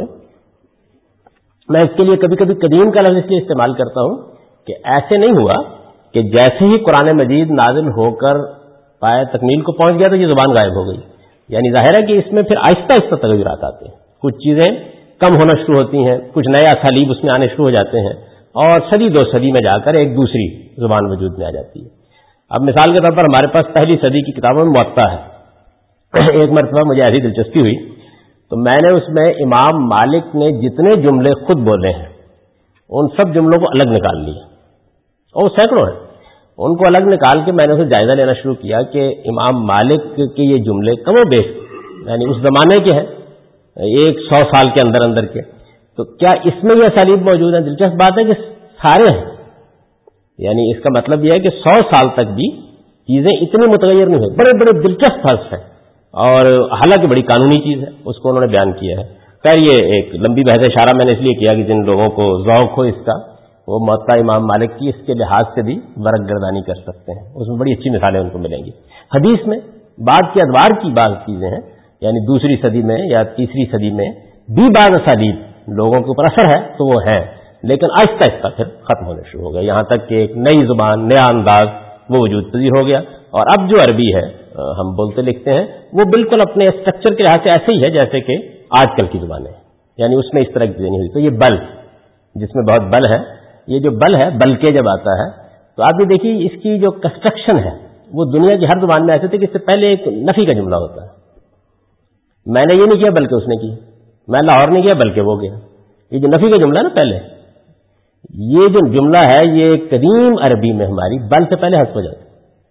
میں اس کے لیے کبھی کبھی قدیم کا لفظ اس لیے استعمال کرتا ہوں کہ ایسے نہیں ہوا کہ جیسے ہی قرآن مجید نازل ہو کر پائے تکمیل کو پہنچ گیا تو یہ زبان غائب ہو گئی. یعنی ظاہر ہے کہ اس میں پھر آہستہ آہستہ تغیرات آتے ہیں, کچھ چیزیں کم ہونا شروع ہوتی ہیں, کچھ نئے اسالیب اس میں آنے شروع ہو جاتے ہیں, اور صدی دو صدی میں جا کر ایک دوسری زبان وجود میں آ جاتی ہے. اب مثال کے طور پر ہمارے پاس پہلی صدی کی کتابوں میں موطا ہے. ایک مرتبہ مجھے ایسی دلچسپی ہوئی تو میں نے اس میں امام مالک نے جتنے جملے خود بولے ہیں ان سب جملوں کو الگ نکال لیا, اور سینکڑوں ہیں. ان کو الگ نکال کے میں نے اسے جائزہ لینا شروع کیا کہ امام مالک کے یہ جملے کم و بیش یعنی اس زمانے کے ہیں, 100 سال کے اندر اندر کے, تو کیا اس میں یہ اسالیب موجود ہیں؟ دلچسپ بات ہے کہ سارے ہیں. یعنی اس کا مطلب یہ ہے کہ 100 سال تک بھی چیزیں اتنی متغیر نہیں ہوئی. بڑے بڑے دلچسپ حرف ہیں اور حالانکہ بڑی قانونی چیز ہے, اس کو انہوں نے بیان کیا ہے. خیر یہ ایک لمبی بحث اشارہ میں نے اس لیے کیا کہ جن لوگوں کو ذوق ہو اس کا وہ موطا امام مالک کی اس کے لحاظ سے بھی ورق گردانی کر سکتے ہیں. اس میں بڑی اچھی مثالیں ان کو ملیں گی. حدیث میں بعد کے ادوار کی بعض چیزیں ہیں, یعنی دوسری صدی میں یا تیسری صدی میں بھی بعض اسالیب لوگوں کے اوپر اثر ہے تو وہ ہے, لیکن آہستہ آہستہ پھر ختم ہونے شروع ہو گئے, یہاں تک کہ ایک نئی زبان, نیا انداز وہ وجود پذیر ہو گیا. اور اب جو عربی ہے ہم بولتے لکھتے ہیں وہ بالکل اپنے اسٹرکچر کے لحاظ سے ایسے ہی ہے جیسے کہ آج کل کی زبانیں, یعنی اس میں اس طرح کی چیزیں نہیں ہوئی. تو یہ بل جس میں بہت بل ہے, یہ جو بل ہے بل کے جب آتا ہے تو آپ یہ دیکھیے اس کی جو کنسٹرکشن ہے وہ دنیا کی ہر زبان میں ایسے تھے کہ اس سے پہلے ایک نفی کا جملہ ہوتا ہے. میں نے یہ نہیں کیا بلکہ اس نے کی, میں لاہور نہیں کیا بلکہ وہ گیا. یہ جو نفی کا جملہ ہے نا پہلے, یہ جو جملہ ہے یہ قدیم عربی میں ہماری بل سے پہلے حذف ہو جاتا ہے,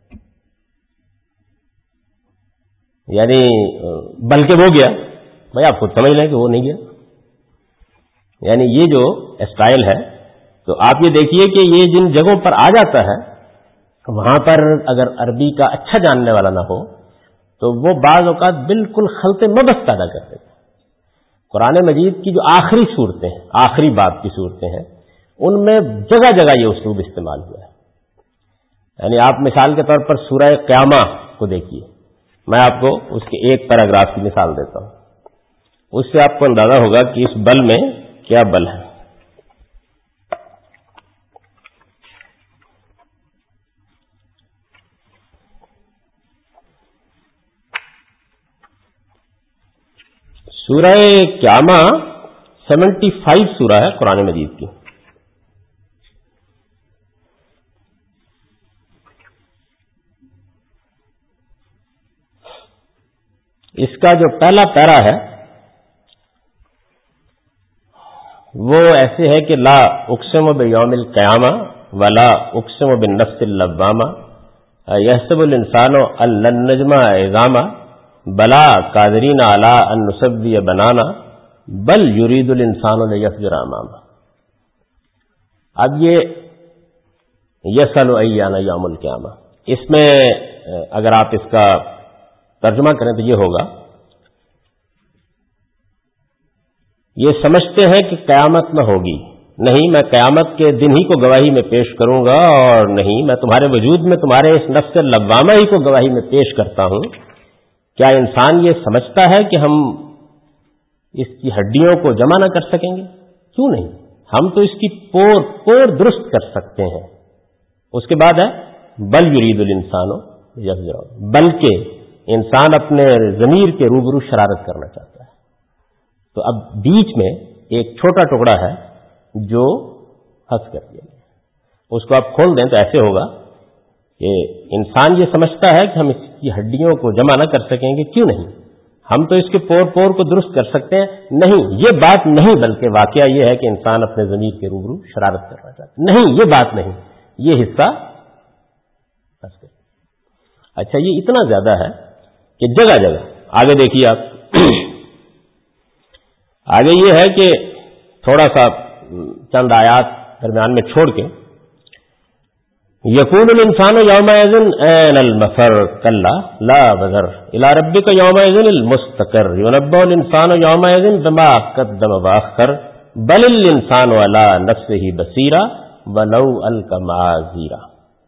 یعنی بلکہ وہ گیا. بھائی آپ خود سمجھ لیں کہ وہ نہیں گیا. یعنی یہ جو اسٹائل ہے تو آپ یہ دیکھیے کہ یہ جن جگہوں پر آ جاتا ہے وہاں پر اگر عربی کا اچھا جاننے والا نہ ہو تو وہ بعض اوقات بالکل خلط مبث پیدا کر دیتے ہیں. قرآن مجید کی جو آخری صورتیں ہیں, آخری باب کی صورتیں ہیں, ان میں جگہ جگہ یہ اسلوب استعمال ہوا ہے. یعنی آپ مثال کے طور پر سورہ قیامہ کو دیکھیے, میں آپ کو اس کے ایک پیراگراف کی مثال دیتا ہوں, اس سے آپ کو اندازہ ہوگا کہ اس بل میں کیا بل ہے. سورہ قیامہ 75 سورہ ہے قرآن مجید کی. اس کا جو پہلا پیرا ہے وہ ایسے ہے کہ لا اقسم بیوم القیامہ ولا اقسم بالنفس اللوامہ یحسب الانسان ان لن نجمع عظامہ بلا قادرین علی ان نسوی بنانا بل یرید الانسان لیفجر امامہ. اب یہ یسأل ایان یوم القیامہ, اس میں اگر آپ اس کا ترجمہ کریں تو یہ ہوگا, یہ سمجھتے ہیں کہ قیامت نہ ہوگی, نہیں میں قیامت کے دن ہی کو گواہی میں پیش کروں گا, اور نہیں میں تمہارے وجود میں تمہارے اس نفس لوامہ ہی کو گواہی میں پیش کرتا ہوں. کیا انسان یہ سمجھتا ہے کہ ہم اس کی ہڈیوں کو جمع نہ کر سکیں گے؟ کیوں نہیں, ہم تو اس کی پور درست کر سکتے ہیں. اس کے بعد ہے بل یرید الانسان یفجر, بلکہ انسان اپنے ضمیر کے روبرو شرارت کرنا چاہتا ہے. تو اب بیچ میں ایک چھوٹا ٹکڑا ہے جو حذف کر دیا گیا, اس کو آپ کھول دیں تو ایسے ہوگا کہ انسان یہ سمجھتا ہے کہ ہم اس کی ہڈیوں کو جمع نہ کر سکیں گے. کیوں نہیں, ہم تو اس کے پور کو درست کر سکتے ہیں. نہیں, یہ بات نہیں, بلکہ واقعہ یہ ہے کہ انسان اپنے ضمیر کے روبرو شرارت کرنا چاہتا ہے. نہیں, یہ بات نہیں, یہ حصہ. اچھا, یہ اتنا زیادہ ہے کہ جگہ جگہ آگے دیکھیے آپ, آگے یہ ہے کہ تھوڑا سا چند آیات درمیان میں چھوڑ کے یقول الانسان یومئذ این المفر کلا لا وزر الی ربک یومئذ المستقر ینبأ الانسان یومئذ بما قدم واخر بل الانسان علی نفسه بصیرا ولو القى معاذیرا.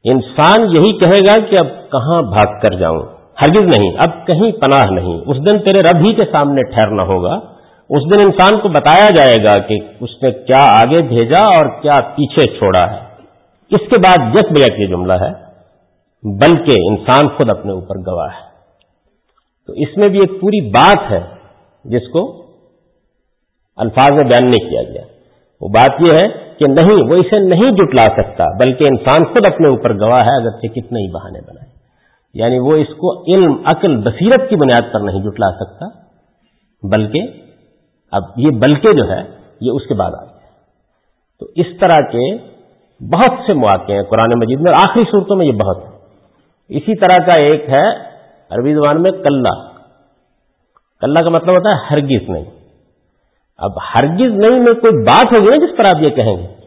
انسان یہی کہے گا کہ اب کہاں بھاگ کر جاؤں، ہرگز نہیں، اب کہیں پناہ نہیں، اس دن تیرے رب ہی کے سامنے ٹھہرنا ہوگا۔ اس دن انسان کو بتایا جائے گا کہ اس نے کیا آگے بھیجا اور کیا پیچھے چھوڑا ہے۔ اس کے بعد یک بیک یہ جملہ ہے، بلکہ انسان خود اپنے اوپر گواہ ہے۔ تو اس میں بھی ایک پوری بات ہے جس کو الفاظ میں بیان نہیں کیا گیا۔ وہ بات یہ ہے کہ نہیں، وہ اسے نہیں جٹلا سکتا، بلکہ انسان خود اپنے اوپر گواہ ہے، اگرچہ کتنے ہی بہانے بنائے۔ یعنی وہ اس کو علم، عقل، بصیرت کی بنیاد پر نہیں جٹلا سکتا، بلکہ اب یہ بلکہ جو ہے یہ اس کے بعد آ گیا۔ تو اس طرح کے بہت سے مواقع ہیں قرآن مجید میں، اور آخری صورتوں میں یہ بہت ہے۔ اسی طرح کا ایک ہے عربی زبان میں کلّا۔ کلّا کا مطلب ہوتا ہے ہرگز نہیں۔ اب ہرگز نہیں میں کوئی بات ہوگی نا جس پر آپ یہ کہیں گے،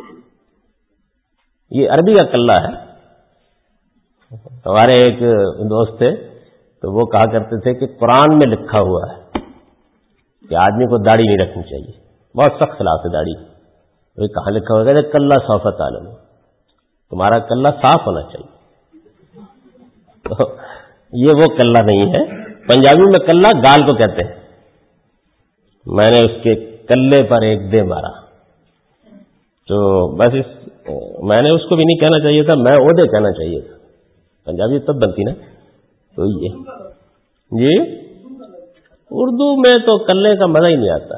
یہ عربی کا کلّا ہے۔ ہمارے ایک دوست تھے تو وہ کہا کرتے تھے کہ قرآن میں لکھا ہوا ہے کہ آدمی کو داڑھی نہیں رکھنی چاہیے، بہت سخت خلاف ہے داڑھی۔ وہ کہاں لکھا ہوا ہے؟ کلّا سوف تعلمون، تمہارا کلّا صاف ہونا چاہیے۔ تو یہ وہ کلّا نہیں ہے۔ پنجابی میں کلّا گال کو کہتے ہیں۔ میں نے اس کے کلے پر ایک دے مارا، تو بس میں نے اس کو بھی نہیں کہنا چاہیے تھا، میں اودے کہنا چاہیے تھا۔ پنجابی تب بنتی نا۔ تو یہ جی اردو میں تو کلے کا مزہ ہی نہیں آتا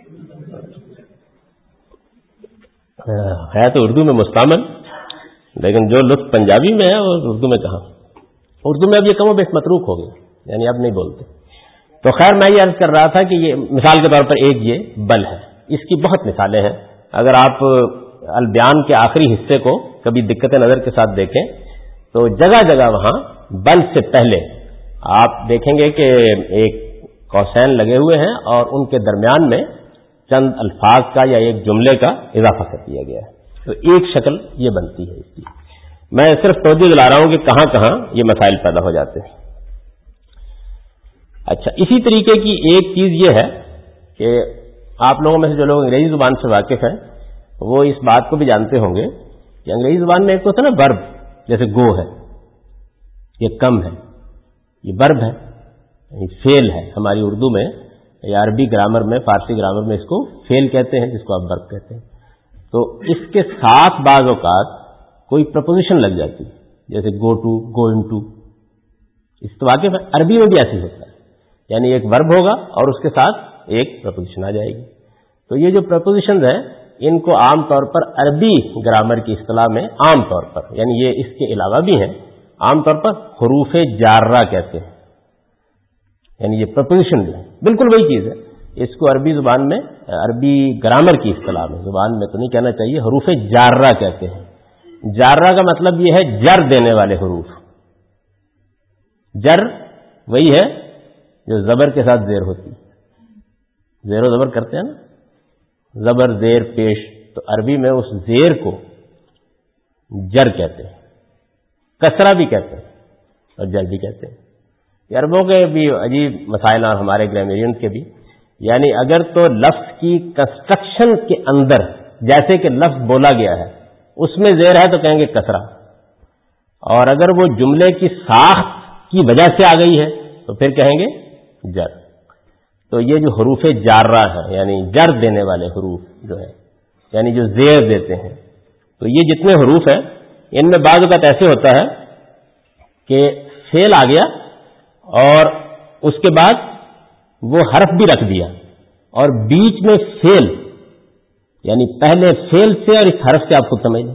ہے تو اردو میں مستعمل، لیکن جو لطف پنجابی میں ہے وہ اردو میں کہاں۔ اردو میں اب یہ کم و بیش متروک ہو گیا، یعنی اب نہیں بولتے۔ تو خیر میں یہ عرض کر رہا تھا کہ یہ مثال کے طور پر ایک یہ بل ہے، اس کی بہت مثالیں ہیں۔ اگر آپ البیان کے آخری حصے کو کبھی دقت نظر کے ساتھ دیکھیں تو جگہ جگہ وہاں بل سے پہلے آپ دیکھیں گے کہ ایک قوسین لگے ہوئے ہیں اور ان کے درمیان میں چند الفاظ کا یا ایک جملے کا اضافہ کر دیا گیا ہے۔ تو ایک شکل یہ بنتی ہے اس کی۔ میں صرف توجہ دلا رہا ہوں کہ کہاں کہاں یہ مسائل پیدا ہو جاتے ہیں۔ اچھا، اسی طریقے کی ایک چیز یہ ہے کہ آپ لوگوں میں سے جو لوگ انگریزی زبان سے واقف ہیں وہ اس بات کو بھی جانتے ہوں گے کہ انگریزی زبان میں ایک تو ہوتا ہے نا ورب، جیسے گو ہے، یہ کم ہے، یہ ورب ہے، فعل ہے۔ ہماری اردو میں یا عربی گرامر میں، فارسی گرامر میں اس کو فعل کہتے ہیں، جس کو آپ ورب کہتے ہیں۔ تو اس کے ساتھ بعض اوقات کوئی پرپوزیشن لگ جاتی ہے، جیسے go to, go in to. اس تو واقف ہے، عربی میں بھی ایسے ہوتا ہے، یعنی ایک ورب ہوگا اور اس کے ساتھ ایک پرپوزیشن آ جائے گی۔ تو یہ جو پرپوزیشنز ہیں ان کو عام طور پر عربی گرامر کی اصطلاح میں عام طور پر، یعنی یہ اس کے علاوہ بھی ہیں، عام طور پر حروف جارہ کہتے ہیں، یعنی یہ پرپوزیشن بھی ہے، بالکل وہی چیز ہے۔ اس کو عربی زبان میں، عربی گرامر کی اصطلاح میں، زبان میں تو نہیں کہنا چاہیے، حروف جارہ کہتے ہیں۔ جارہ کا مطلب یہ ہے جر دینے والے حروف۔ جر وہی ہے جو زبر کے ساتھ زیر ہوتی، زیر و زبر کرتے ہیں نا، زبر زیر پیش، تو عربی میں اس زیر کو جر کہتے ہیں، کسرہ بھی کہتے ہیں اور جر بھی کہتے ہیں۔ یہ عربوں کے بھی عجیب مسائل اور ہمارے گرامیرین کے بھی، یعنی اگر تو لفظ کی کنسٹرکشن کے اندر جیسے کہ لفظ بولا گیا ہے اس میں زیر ہے تو کہیں گے کسرہ، اور اگر وہ جملے کی ساخت کی وجہ سے آ گئی ہے تو پھر کہیں گے جر۔ تو یہ جو حروف جارہ ہیں، یعنی جر دینے والے حروف جو ہے، یعنی جو زیر دیتے ہیں، تو یہ جتنے حروف ہیں ان میں بعض اوقات ایسے ہوتا ہے کہ فعل آ گیا اور اس کے بعد وہ حرف بھی رکھ دیا، اور بیچ میں فعل، یعنی پہلے فعل سے اور اس حرف سے آپ خود سمجھ لیں،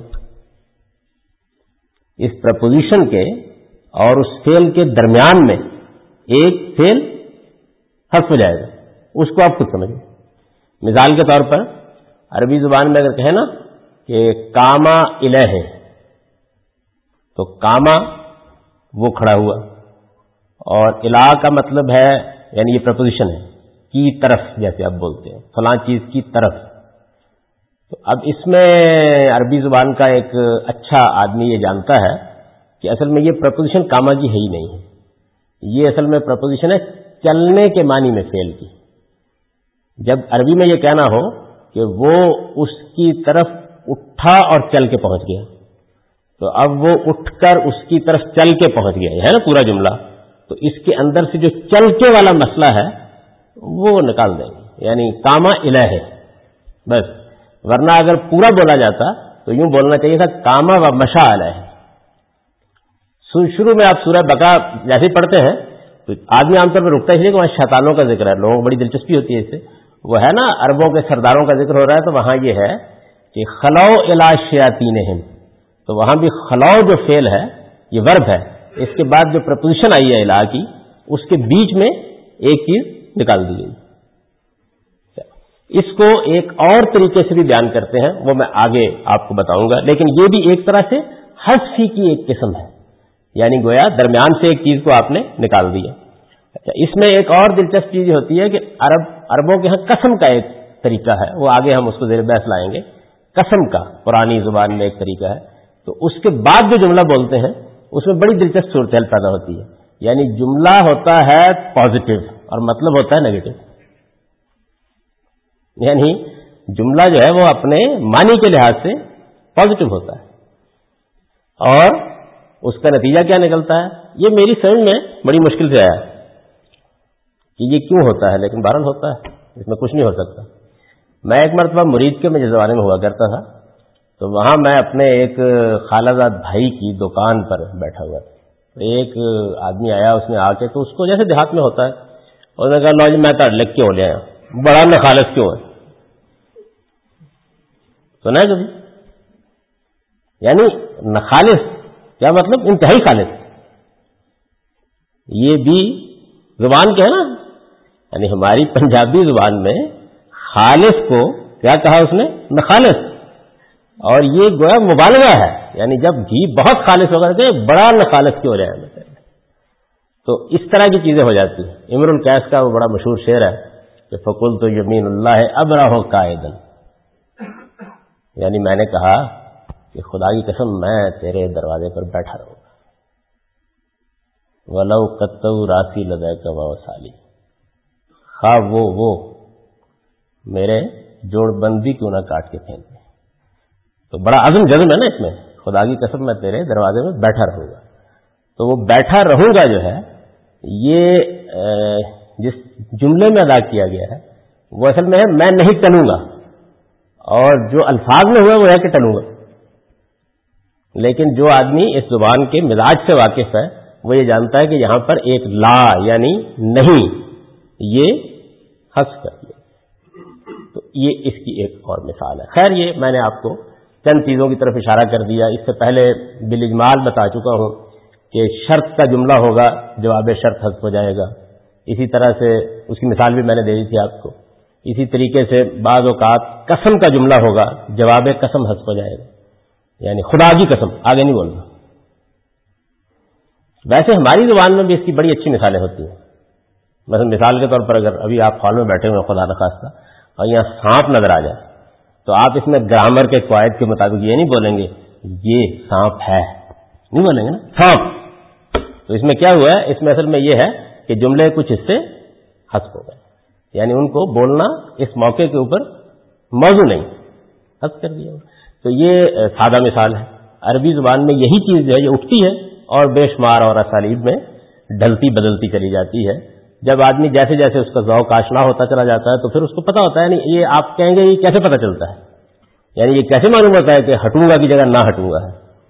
اس پرپوزیشن کے اور اس فعل کے درمیان میں ایک فعل حذف ہو جائے گا، اس کو آپ خود سمجھیں۔ مثال کے طور پر عربی زبان میں اگر کہیں نا کہ کاما الہ، تو کاما وہ کھڑا ہوا، اور الہ کا مطلب ہے، یعنی یہ پرپوزیشن ہے، کی طرف، جیسے آپ بولتے ہیں فلاں چیز کی طرف۔ تو اب اس میں عربی زبان کا ایک اچھا آدمی یہ جانتا ہے کہ اصل میں یہ پرپوزیشن کاما کی ہے ہی نہیں ہے، یہ اصل میں پرپوزیشن ہے چلنے کے معنی میں فعل کی۔ جب عربی میں یہ کہنا ہو کہ وہ اس کی طرف اٹھا اور چل کے پہنچ گیا، تو اب وہ اٹھ کر اس کی طرف چل کے پہنچ گیا ہے نا پورا جملہ، تو اس کے اندر سے جو چل کے والا مسئلہ ہے وہ نکال دیں گے، یعنی کاما الہ بس، ورنہ اگر پورا بولا جاتا تو یوں بولنا چاہیے تھا کاما و مشا الہ۔ شروع میں آپ سورہ بقرہ جیسے پڑھتے ہیں تو آدمی عام طور پر رکتا ہے کہ وہاں شیطانوں کا ذکر ہے، لوگوں کو بڑی دلچسپی ہوتی ہے اس سے، وہ ہے نا عربوں کے سرداروں کا ذکر ہو رہا ہے، تو وہاں یہ ہے کہ خلو الی شیاطینہم، تو وہاں بھی خلو جو فعل ہے یہ ورب ہے، اس کے بعد جو پرپوزیشن آئی ہے الہ کی اس کے بیچ میں ایک چیز نکال دی گئی۔ اس کو ایک اور طریقے سے بھی بیان کرتے ہیں، وہ میں آگے آپ کو بتاؤں گا، لیکن یہ بھی ایک طرح سے حذف کی ایک قسم ہے، یعنی گویا درمیان سے ایک چیز کو آپ نے نکال دیا۔ اچھا، اس میں ایک اور دلچسپ چیز ہوتی ہے کہ عربوں کے ہاں قسم کا ایک طریقہ ہے، وہ آگے ہم اس کو زیر بحث لائیں گے، قسم کا پرانی زبان میں ایک طریقہ ہے، تو اس کے بعد جو جملہ بولتے ہیں اس میں بڑی دلچسپ صورتحال پیدا ہوتی ہے، یعنی جملہ ہوتا ہے پازیٹو اور مطلب ہوتا ہے نیگیٹو، یعنی جملہ جو ہے وہ اپنے معنی کے لحاظ سے پازیٹو ہوتا ہے، اور اس کا نتیجہ کیا نکلتا ہے یہ میری سمجھ میں بڑی مشکل سے آیا کہ یہ کیوں ہوتا ہے، لیکن بہرحال ہوتا ہے، اس میں کچھ نہیں ہو سکتا۔ میں ایک مرتبہ مرید کے میں جس زمانے میں ہوا کرتا تھا تو وہاں میں اپنے ایک خالہ زاد بھائی کی دکان پر بیٹھا ہوا تھا، ایک آدمی آیا، اس نے آ کے تو اس کو جیسے دیہات میں ہوتا ہے اس نے کہا لو جی میں تو لکھ کے ہو لیا بڑا نخالص کیوں ہے، سنا ہے کبھی؟ یعنی نخالص کیا مطلب؟ انتہائی خالص، یہ بھی زبان کے ہے نا، یعنی ہماری پنجابی زبان میں خالص کو کیا کہا اس نے؟ نخالص، اور یہ گویا مبالغہ ہے، یعنی جب گھی بہت خالص ہوگا تو بڑا نخالص کیوں ہو جائے گا، تو اس طرح کی چیزیں ہو جاتی ہیں۔ امر القیس کا وہ بڑا مشہور شعر ہے کہ فقلت یمین اللہ ابرہ قائدا، یعنی میں نے کہا کہ خدا کی قسم میں تیرے دروازے پر بیٹھا رہوں گا، وَلَوْ قَطَّوْا رَاسِي لَدَيْكَ وَوَسَالِي، خواہ وہ میرے جوڑ بندی کیوں نہ کاٹ کے پھینک دیں، تو بڑا عزم جزم ہے نا اس میں، خدا کی قسم میں تیرے دروازے میں بیٹھا رہوں گا، تو وہ بیٹھا رہوں گا جو ہے یہ جس جملے میں ادا کیا گیا ہے وہ اصل میں ہے میں نہیں ٹلوں گا، اور جو الفاظ میں ہوا وہ ہے کہ ٹلوں گا، لیکن جو آدمی اس زبان کے مزاج سے واقف ہے وہ یہ جانتا ہے کہ یہاں پر ایک لا یعنی نہیں یہ حذف کر دیا، تو یہ اس کی ایک اور مثال ہے۔ خیر یہ میں نے آپ کو چند چیزوں کی طرف اشارہ کر دیا، اس سے پہلے بالاجمال بتا چکا ہوں کہ شرط کا جملہ ہوگا جواب شرط حذف ہو جائے گا، اسی طرح سے اس کی مثال بھی میں نے دے دی تھی آپ کو، اسی طریقے سے بعض اوقات قسم کا جملہ ہوگا جواب قسم حذف ہو جائے گا، یعنی خدا کی قسم آگے نہیں بولنا۔ ویسے ہماری زبان میں بھی اس کی بڑی اچھی مثالیں ہوتی ہیں، مثلا مثال کے طور پر اگر ابھی آپ ہال میں بیٹھے ہوئے خدا نخواستہ اور یہاں سانپ نظر آ جائے تو آپ اس میں گرامر کے قواعد کے مطابق یہ نہیں بولیں گے یہ سانپ ہے، نہیں بولیں گے نا سانپ، تو اس میں کیا ہوا ہے، اس میں اصل میں یہ ہے کہ جملے کچھ حصے حذف ہو گئے، یعنی ان کو بولنا اس موقع کے اوپر موضوع نہیں، حذف کر دیا۔ تو یہ سادہ مثال ہے، عربی زبان میں یہی چیز جو ہے یہ اٹھتی ہے اور بے شمار اور اسالیب میں ڈھلتی بدلتی چلی جاتی ہے۔ جب آدمی جیسے جیسے اس کا ذوق آشنا ہوتا چلا جاتا ہے تو پھر اس کو پتا ہوتا ہے، یعنی یہ آپ کہیں گے یہ کیسے پتا چلتا ہے، یعنی یہ کیسے معلوم ہوتا ہے کہ ہٹوں گا کی جگہ نہ ہٹوں گا ہے۔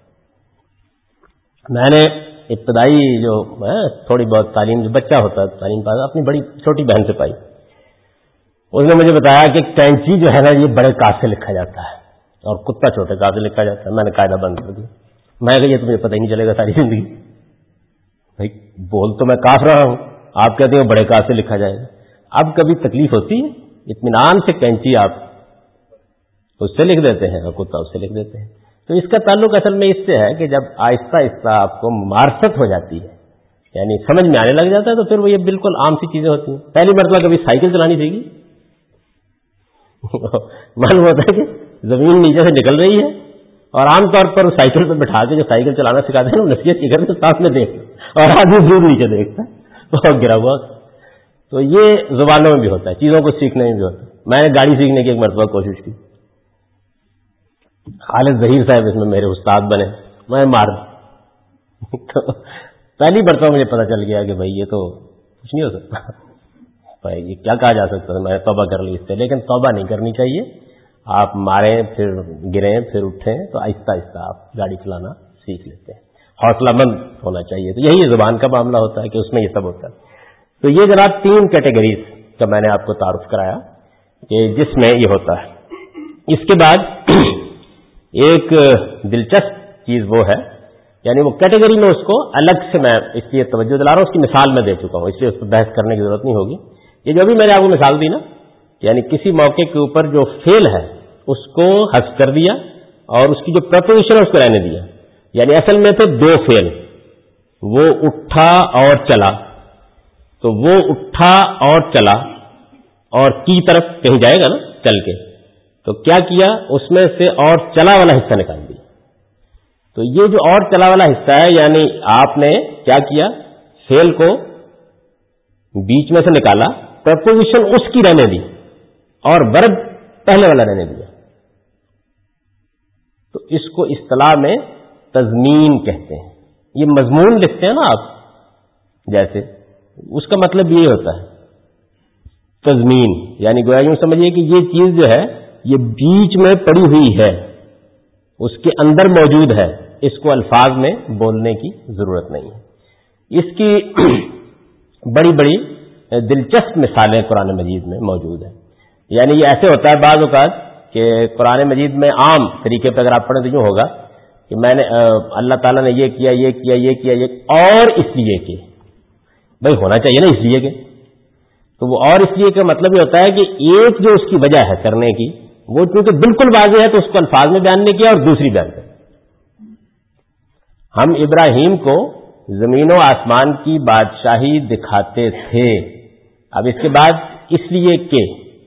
میں نے ابتدائی جو تھوڑی بہت تعلیم، جو بچہ ہوتا ہے تعلیم پاتا، اپنی بڑی چھوٹی بہن سے پائی، اس نے مجھے بتایا کہ کینچی جو ہے نا یہ بڑے کاف سے لکھا جاتا ہے اور کتا چھوٹے کاف سے لکھا جاتا ہے۔ میں نے قاعدہ بند کر دیا، میں کہ یہ تمہیں پتہ ہی نہیں چلے گا ساری زندگی، بھائی بول تو میں کاف رہا ہوں، آپ کہتے ہیں بڑے کاف سے لکھا جائے گا۔ اب کبھی تکلیف ہوتی ہے اطمینان سے کینچی آپ اس سے لکھ دیتے ہیں اور کتا اس سے لکھ دیتے ہیں، تو اس کا تعلق اصل میں اس سے ہے کہ جب آہستہ آہستہ آپ کو ممارست ہو جاتی ہے، یعنی سمجھ میں آنے لگ جاتا ہے، تو پھر وہ یہ بالکل عام سی چیزیں ہوتی ہیں۔ پہلی مرتبہ کبھی سائیکل چلانی سیکھی معلوم ہوتا ہے کہ زمین نیچے سے نکل رہی ہے، اور عام طور پر سائیکل پہ بٹھا کے جو سائیکل چلانا سکھاتے ہیں نصیحت کی کرتے ساتھ میں دیکھتے اور آدمی دور نیچے دیکھتا ہے اور گرا ہوا، تو یہ زبانوں میں بھی ہوتا ہے، چیزوں کو سیکھنے میں بھی ہوتا ہے۔ میں نے گاڑی سیکھنے کی ایک مرتبہ کوشش کی، خالد ظہیر صاحب اس میں میرے استاد بنے، میں مار تو پہلی مرتبہ مجھے پتا چل گیا کہ بھائی یہ تو کچھ نہیں ہو سکتا، بھائی یہ کیا کہا جا سکتا ہے، میں توبہ کر لی اس سے، لیکن توبہ نہیں کرنی چاہیے. آپ ماریں پھر گریں پھر اٹھیں تو آہستہ آہستہ آپ گاڑی چلانا سیکھ لیتے ہیں. حوصلہ مند ہونا چاہیے. تو یہی زبان کا معاملہ ہوتا ہے کہ اس میں یہ سب ہوتا ہے. تو یہ جناب 3 کیٹیگریز کا میں نے آپ کو تعارف کرایا کہ جس میں یہ ہوتا ہے. اس کے بعد ایک دلچسپ چیز وہ ہے، یعنی وہ کیٹیگری میں اس کو الگ سے میں اس لیے توجہ دلا رہا ہوں، اس کی مثال میں دے چکا ہوں، اس لیے اس پر بحث کرنے کی ضرورت نہیں ہوگی. یہ جو بھی میں نے آپ کو مثال دی نا، یعنی کسی موقع کے اوپر جو فعل ہے اس کو حذف کر دیا اور اس کی جو پریپوزیشن ہے اس کو رہنے دیا. یعنی اصل میں تو 2 فعل، وہ اٹھا اور چلا، تو وہ اٹھا اور چلا اور کی طرف کہیں جائے گا نا چل کے، تو کیا کیا اس میں سے اور چلا والا حصہ نکال دیا. تو یہ جو اور چلا والا حصہ ہے، یعنی آپ نے کیا کیا، فعل کو بیچ میں سے نکالا، پریپوزیشن اس کی رہنے دی اور ورب پہلے والا رہنے دیا. تو اس کو اصطلاح میں تضمین کہتے ہیں. یہ مضمون لکھتے ہیں نا آپ، جیسے اس کا مطلب یہ ہوتا ہے تضمین، یعنی گویا یوں سمجھیے کہ یہ چیز جو ہے یہ بیچ میں پڑی ہوئی ہے، اس کے اندر موجود ہے، اس کو الفاظ میں بولنے کی ضرورت نہیں ہے. اس کی بڑی بڑی دلچسپ مثالیں قرآن مجید میں موجود ہیں. یعنی یہ ایسے ہوتا ہے بعض اوقات کہ قرآن مجید میں عام طریقے پہ اگر آپ پڑھیں تو یوں ہوگا کہ میں نے اللہ تعالیٰ نے یہ کیا یہ کیا یہ کیا یہ اور اس لیے کہ، بھائی ہونا چاہیے نا اس لیے کہ، تو وہ اور اس لیے کا مطلب یہ ہوتا ہے کہ ایک جو اس کی وجہ ہے کرنے کی وہ چونکہ بالکل واضح ہے تو اس کو الفاظ میں بیان نہیں کیا اور دوسری بیان کر. ہم ابراہیم کو زمین و آسمان کی بادشاہی دکھاتے تھے، اب اس کے بعد اس لیے کہ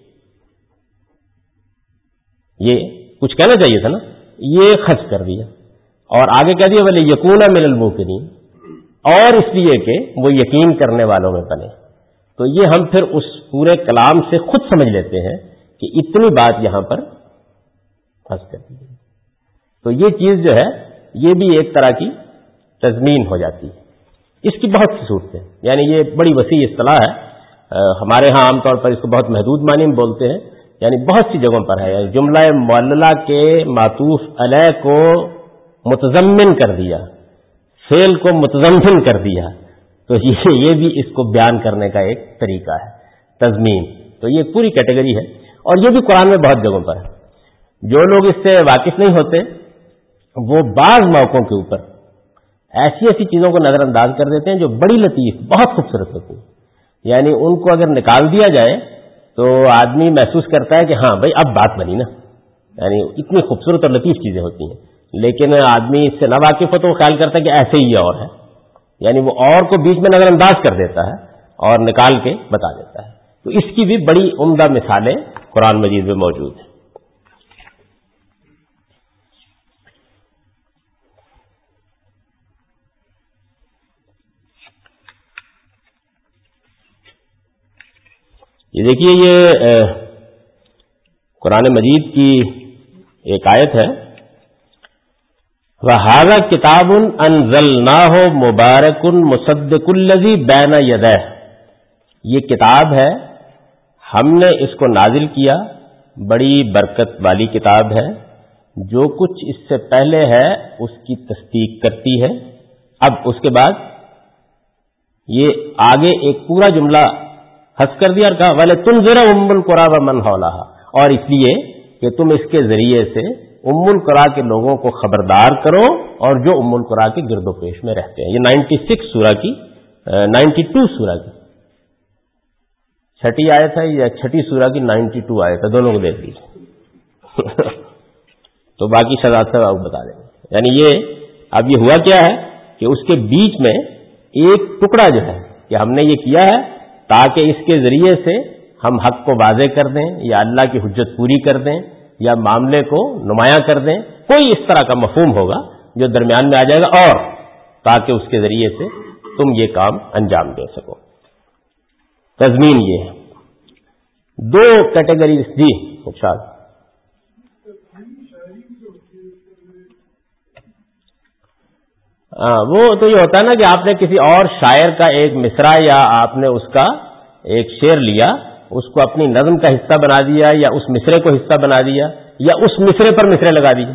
یہ کچھ کہنا چاہیے تھا نا، یہ خرچ کر دیا اور آگے کہہ دیا بولے یکون من الموقنین، اور اس لیے کہ وہ یقین کرنے والوں میں بنے. تو یہ ہم پھر اس پورے کلام سے خود سمجھ لیتے ہیں کہ اتنی بات یہاں پر خرچ کر دی. تو یہ چیز جو ہے یہ بھی ایک طرح کی تضمین ہو جاتی ہے. اس کی بہت سی صورتیں، یعنی یہ بڑی وسیع اصطلاح ہے. ہمارے ہاں عام طور پر اس کو بہت محدود معنی میں بولتے ہیں، یعنی بہت سی جگہوں پر ہے. یعنی جملہ معللہ کے معطوف علیہ کو متضمن کر دیا، فعل کو متضمن کر دیا، تو یہ بھی اس کو بیان کرنے کا ایک طریقہ ہے تضمین. تو یہ پوری کیٹیگری ہے اور یہ بھی قرآن میں بہت جگہوں پر ہے. جو لوگ اس سے واقف نہیں ہوتے وہ بعض موقعوں کے اوپر ایسی ایسی چیزوں کو نظر انداز کر دیتے ہیں جو بڑی لطیف بہت خوبصورت ہوتی ہیں. یعنی ان کو اگر نکال دیا جائے تو آدمی محسوس کرتا ہے کہ ہاں بھائی اب بات بنی نا، یعنی اتنی خوبصورت اور لطیف چیزیں ہوتی ہیں. لیکن آدمی اس سے نہ واقف ہو تو وہ خیال کرتا ہے کہ ایسے ہی اور ہے، یعنی وہ اور کو بیچ میں نظر انداز کر دیتا ہے اور نکال کے بتا دیتا ہے. تو اس کی بھی بڑی عمدہ مثالیں قرآن مجید میں موجود ہیں. یہ دیکھیے یہ قرآن مجید کی ایک آیت ہے، وَهَذَا كِتَابٌ أَنزَلْنَاهُ مُبَارَكٌ مُصَدِّقُ الَّذِي بَيْنَ يَدَيْهِ، یہ کتاب ہے ہم نے اس کو نازل کیا، بڑی برکت والی کتاب ہے، جو کچھ اس سے پہلے ہے اس کی تصدیق کرتی ہے. اب اس کے بعد یہ آگے ایک پورا جملہ حذف کر دیا اور کہا وَلِتُنذِرَ أُمَّ الْقُرَىٰ وَمَنْ حَوْلَهَا، اور اس لیے کہ تم اس کے ذریعے سے ام القریٰ کے لوگوں کو خبردار کرو اور جو ام القریٰ کے گرد و پیش میں رہتے ہیں. یہ 96 سورہ کی 92 سورہ کی چھٹی آیت ہے یا چھٹی سورہ کی 92 آیت ہے، دونوں کو دیکھ لیجیے تو باقی شذاذ سے آپ بتا دیں گے. یعنی یہ اب یہ ہوا کیا ہے کہ اس کے بیچ میں ایک ٹکڑا جو ہے کہ ہم نے یہ کیا ہے تاکہ اس کے ذریعے سے ہم حق کو واضح کر دیں یا اللہ کی حجت پوری کر دیں یا معاملے کو نمایاں کر دیں، کوئی اس طرح کا مفہوم ہوگا جو درمیان میں آ جائے گا، اور تاکہ اس کے ذریعے سے تم یہ کام انجام دے سکو. تضمین یہ ہے. 2 کیٹیگری دی وہ تو یہ ہوتا ہے نا کہ آپ نے کسی اور شاعر کا ایک مصرع یا آپ نے اس کا ایک شعر لیا، اس کو اپنی نظم کا حصہ بنا دیا یا اس مصرے کو حصہ بنا دیا یا اس مصرے پر مصرے لگا دیے.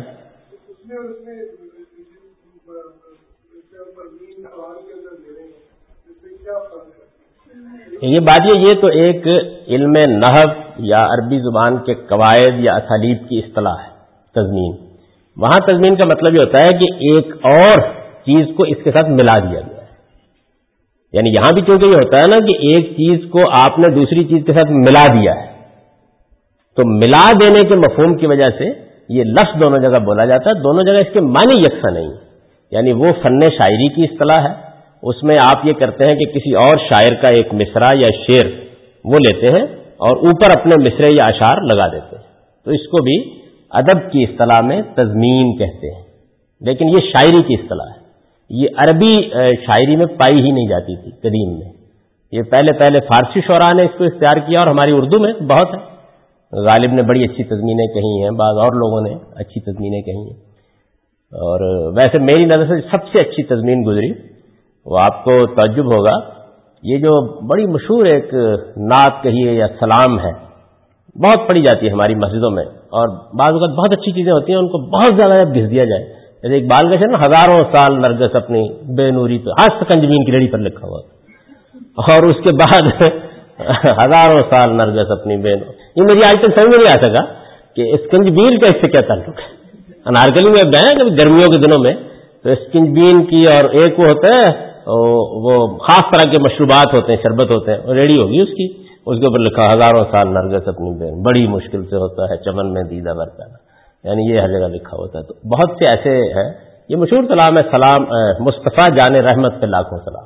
یہ بات یہ تو ایک علم نحو یا عربی زبان کے قواعد یا اسالیب کی اصطلاح ہے تضمین. وہاں تضمین کا مطلب یہ ہوتا ہے کہ ایک اور چیز کو اس کے ساتھ ملا دیا گیا ہے. یعنی یہاں بھی چونکہ یہ ہوتا ہے نا کہ ایک چیز کو آپ نے دوسری چیز کے ساتھ ملا دیا ہے، تو ملا دینے کے مفہوم کی وجہ سے یہ لفظ دونوں جگہ بولا جاتا ہے، دونوں جگہ اس کے معنی یکساں نہیں. یعنی وہ فن شاعری کی اصطلاح ہے، اس میں آپ یہ کرتے ہیں کہ کسی اور شاعر کا ایک مصرع یا شعر وہ لیتے ہیں اور اوپر اپنے مصرے یا اشعار لگا دیتے ہیں، تو اس کو بھی ادب کی اصطلاح میں تضمین کہتے ہیں. لیکن یہ شاعری کی اصطلاح ہے، یہ عربی شاعری میں پائی ہی نہیں جاتی تھی قدیم میں. یہ پہلے فارسی شعراء نے اس کو اختیار کیا اور ہماری اردو میں بہت ہے. غالب نے بڑی اچھی تضمینیں کہی ہیں، بعض اور لوگوں نے اچھی تضمینیں کہی ہیں، اور ویسے میری نظر سے سب سے اچھی تضمین گزری وہ آپ کو تعجب ہوگا، یہ جو بڑی مشہور ایک نعت کہی ہے یا سلام ہے، بہت پڑھی جاتی ہے ہماری مسجدوں میں، اور بعض اوقات بہت اچھی چیزیں ہوتی ہیں ان کو بہت زیادہ جب گھس دیا جائے. جیسے ایک بال کا نا ہزاروں سال نرگس اپنی بے نوری پہ آج سکنجبین کی لڑی پر لکھا ہوا، اور اس کے بعد ہزاروں سال نرگس اپنی بے نوری. یہ میری آج تک سمجھ میں نہیں آ سکا کہ اسکنجبین کا اس سے کیا تعلق ہے. انارکلی میں گئے کبھی گرمیوں کے دنوں میں تو اسکنجبین کی، اور ایک وہ ہوتا ہے وہ خاص طرح کے مشروبات ہوتے ہیں، شربت ہوتے ہیں، اور ریڈی ہوگی اس کے اوپر لکھا ہزاروں سال نرگس اپنی بین، بڑی مشکل سے ہوتا ہے چمن میں دیدہ برتانا. یعنی یہ ہر جگہ لکھا ہوتا ہے. تو بہت سے ایسے ہیں. یہ مشہور کلام ہے سلام مصطفیٰ جان رحمت پہ لاکھوں سلام.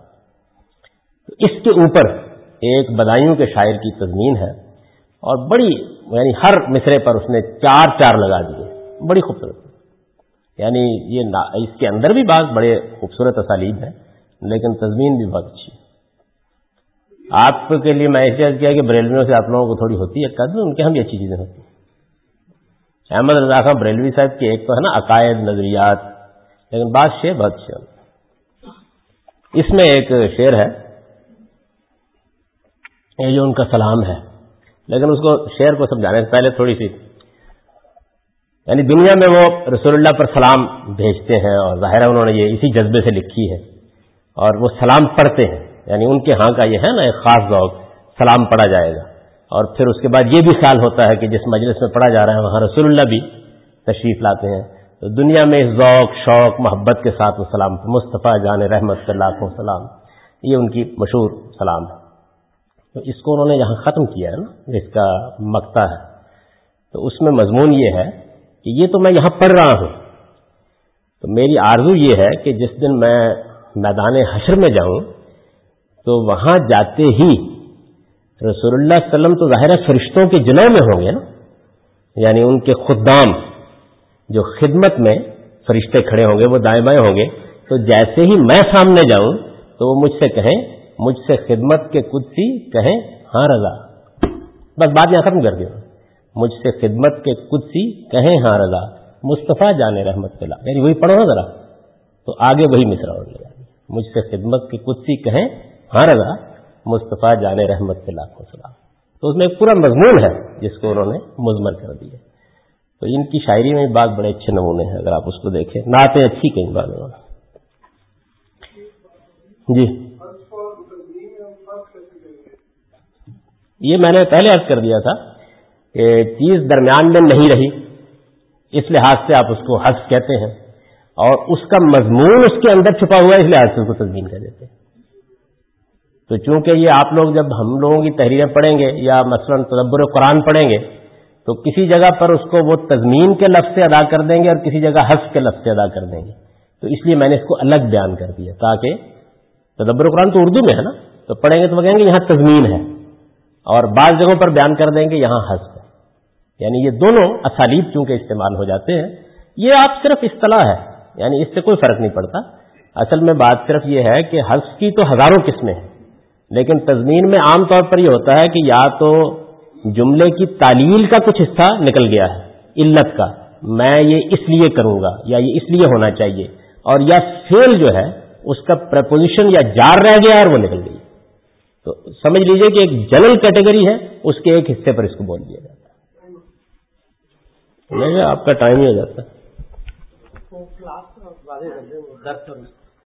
اس کے اوپر ایک بدایوں کے شاعر کی تضمین ہے، اور بڑی یعنی ہر مصرے پر اس نے چار لگا دیے، بڑی خوبصورت. یعنی یہ اس کے اندر بھی بعض بڑے خوبصورت اسالیب ہیں، لیکن تضمین بھی بہت اچھی ہے. آپ کے لیے میں احتیاط کیا کہ بریلویوں سے آپ لوگوں کو تھوڑی ہوتی ہے قدر، ان کے ہم بھی اچھی چیزیں ہوتی ہیں. احمد رضا خان بریلوی صاحب کی ایک تو ہے نا عقائد نظریات، لیکن بعض شعر بہت اچھے ہوتے. اس میں ایک شعر ہے، یہ جو ان کا سلام ہے، لیکن اس کو شعر کو سمجھانے سے پہلے تھوڑی سی، یعنی دنیا میں وہ رسول اللہ پر سلام بھیجتے ہیں، اور ظاہر ہے انہوں نے یہ اسی جذبے سے لکھی ہے، اور وہ سلام پڑھتے ہیں. یعنی ان کے ہاں کا یہ ہے نا ایک خاص ذوق، سلام پڑھا جائے گا. اور پھر اس کے بعد یہ بھی خیال ہوتا ہے کہ جس مجلس میں پڑھا جا رہا ہے وہاں رسول اللہ بھی تشریف لاتے ہیں. تو دنیا میں اس ذوق شوق محبت کے ساتھ وہ سلام، مصطفیٰ جان رحمت پہ لاکھوں سلام، یہ ان کی مشہور سلام ہے. تو اس کو انہوں نے یہاں ختم کیا ہے نا، اس کا مقطع ہے. تو اس میں مضمون یہ ہے کہ یہ تو میں یہاں پڑھ رہا ہوں، تو میری آرزو یہ ہے کہ جس دن میں میدان حشر میں جاؤں تو وہاں جاتے ہی رسول اللہ صلی اللہ علیہ وسلم تو ظاہر ہے فرشتوں کے جلوے میں ہوں گے نا، یعنی ان کے خدام جو خدمت میں فرشتے کھڑے ہوں گے وہ دائیں بائیں ہوں گے. تو جیسے ہی میں سامنے جاؤں تو وہ مجھ سے کہیں، مجھ سے خدمت کے قدسی کہیں ہاں رضا. بس بات یہاں ختم کر دیا، مجھ سے خدمت کے قدسی کہیں ہاں رضا مصطفیٰ جان رحمت پہ لا. یعنی وہی پڑھو نا ذرا، تو آگے وہی مصرع ہونے لگا، مجھ سے خدمت کے قدسی کہیں ہاں رضا مصطفیٰ جان رحمت پہ لاکھوں سلام. تو اس میں ایک پورا مضمون ہے جس کو انہوں نے مضمر کر دیا. تو ان کی شاعری میں بات بڑے اچھے نمونے ہیں، اگر آپ اس کو دیکھیں، نعتیں اچھی کہیں بات انہوں نے. جی یہ میں نے پہلے عرض کر دیا تھا کہ چیز درمیان میں نہیں رہی، اس لحاظ سے آپ اس کو حذف کہتے ہیں، اور اس کا مضمون اس کے اندر چھپا ہوا ہے، اس لحاظ سے اس کو تضمین کہہ دیتے ہیں. تو چونکہ یہ آپ لوگ جب ہم لوگوں کی تحریریں پڑھیں گے یا مثلا تدبر قرآن پڑھیں گے تو کسی جگہ پر اس کو وہ تضمین کے لفظ سے ادا کر دیں گے اور کسی جگہ حذف کے لفظ سے ادا کر دیں گے. تو اس لیے میں نے اس کو الگ بیان کر دیا تاکہ تدبر قرآن تو اردو میں ہے نا، تو پڑھیں گے تو وہ کہیں گے یہاں تضمین ہے، اور بعض جگہوں پر بیان کر دیں گے یہاں حذف ہے. یعنی یہ دونوں اسالیب چونکہ استعمال ہو جاتے ہیں، یہ آپ صرف اصطلاح ہے، یعنی اس سے کوئی فرق نہیں پڑتا. اصل میں بات صرف یہ ہے کہ حذف کی تو ہزاروں قسمیں ہیں، لیکن تضمین میں عام طور پر یہ ہوتا ہے کہ یا تو جملے کی تعلیل کا کچھ حصہ نکل گیا ہے، علت کا، میں یہ اس لیے کروں گا یا یہ اس لیے ہونا چاہیے، اور یا فیل جو ہے اس کا پریپوزیشن یا جار رہ گیا اور وہ نکل گئی. تو سمجھ لیجئے کہ ایک جنرل کیٹیگری ہے, اس کے ایک حصے پر اس کو بول دیا جاتا ہے. آپ کا ٹائم ہی ہو جاتا ہے.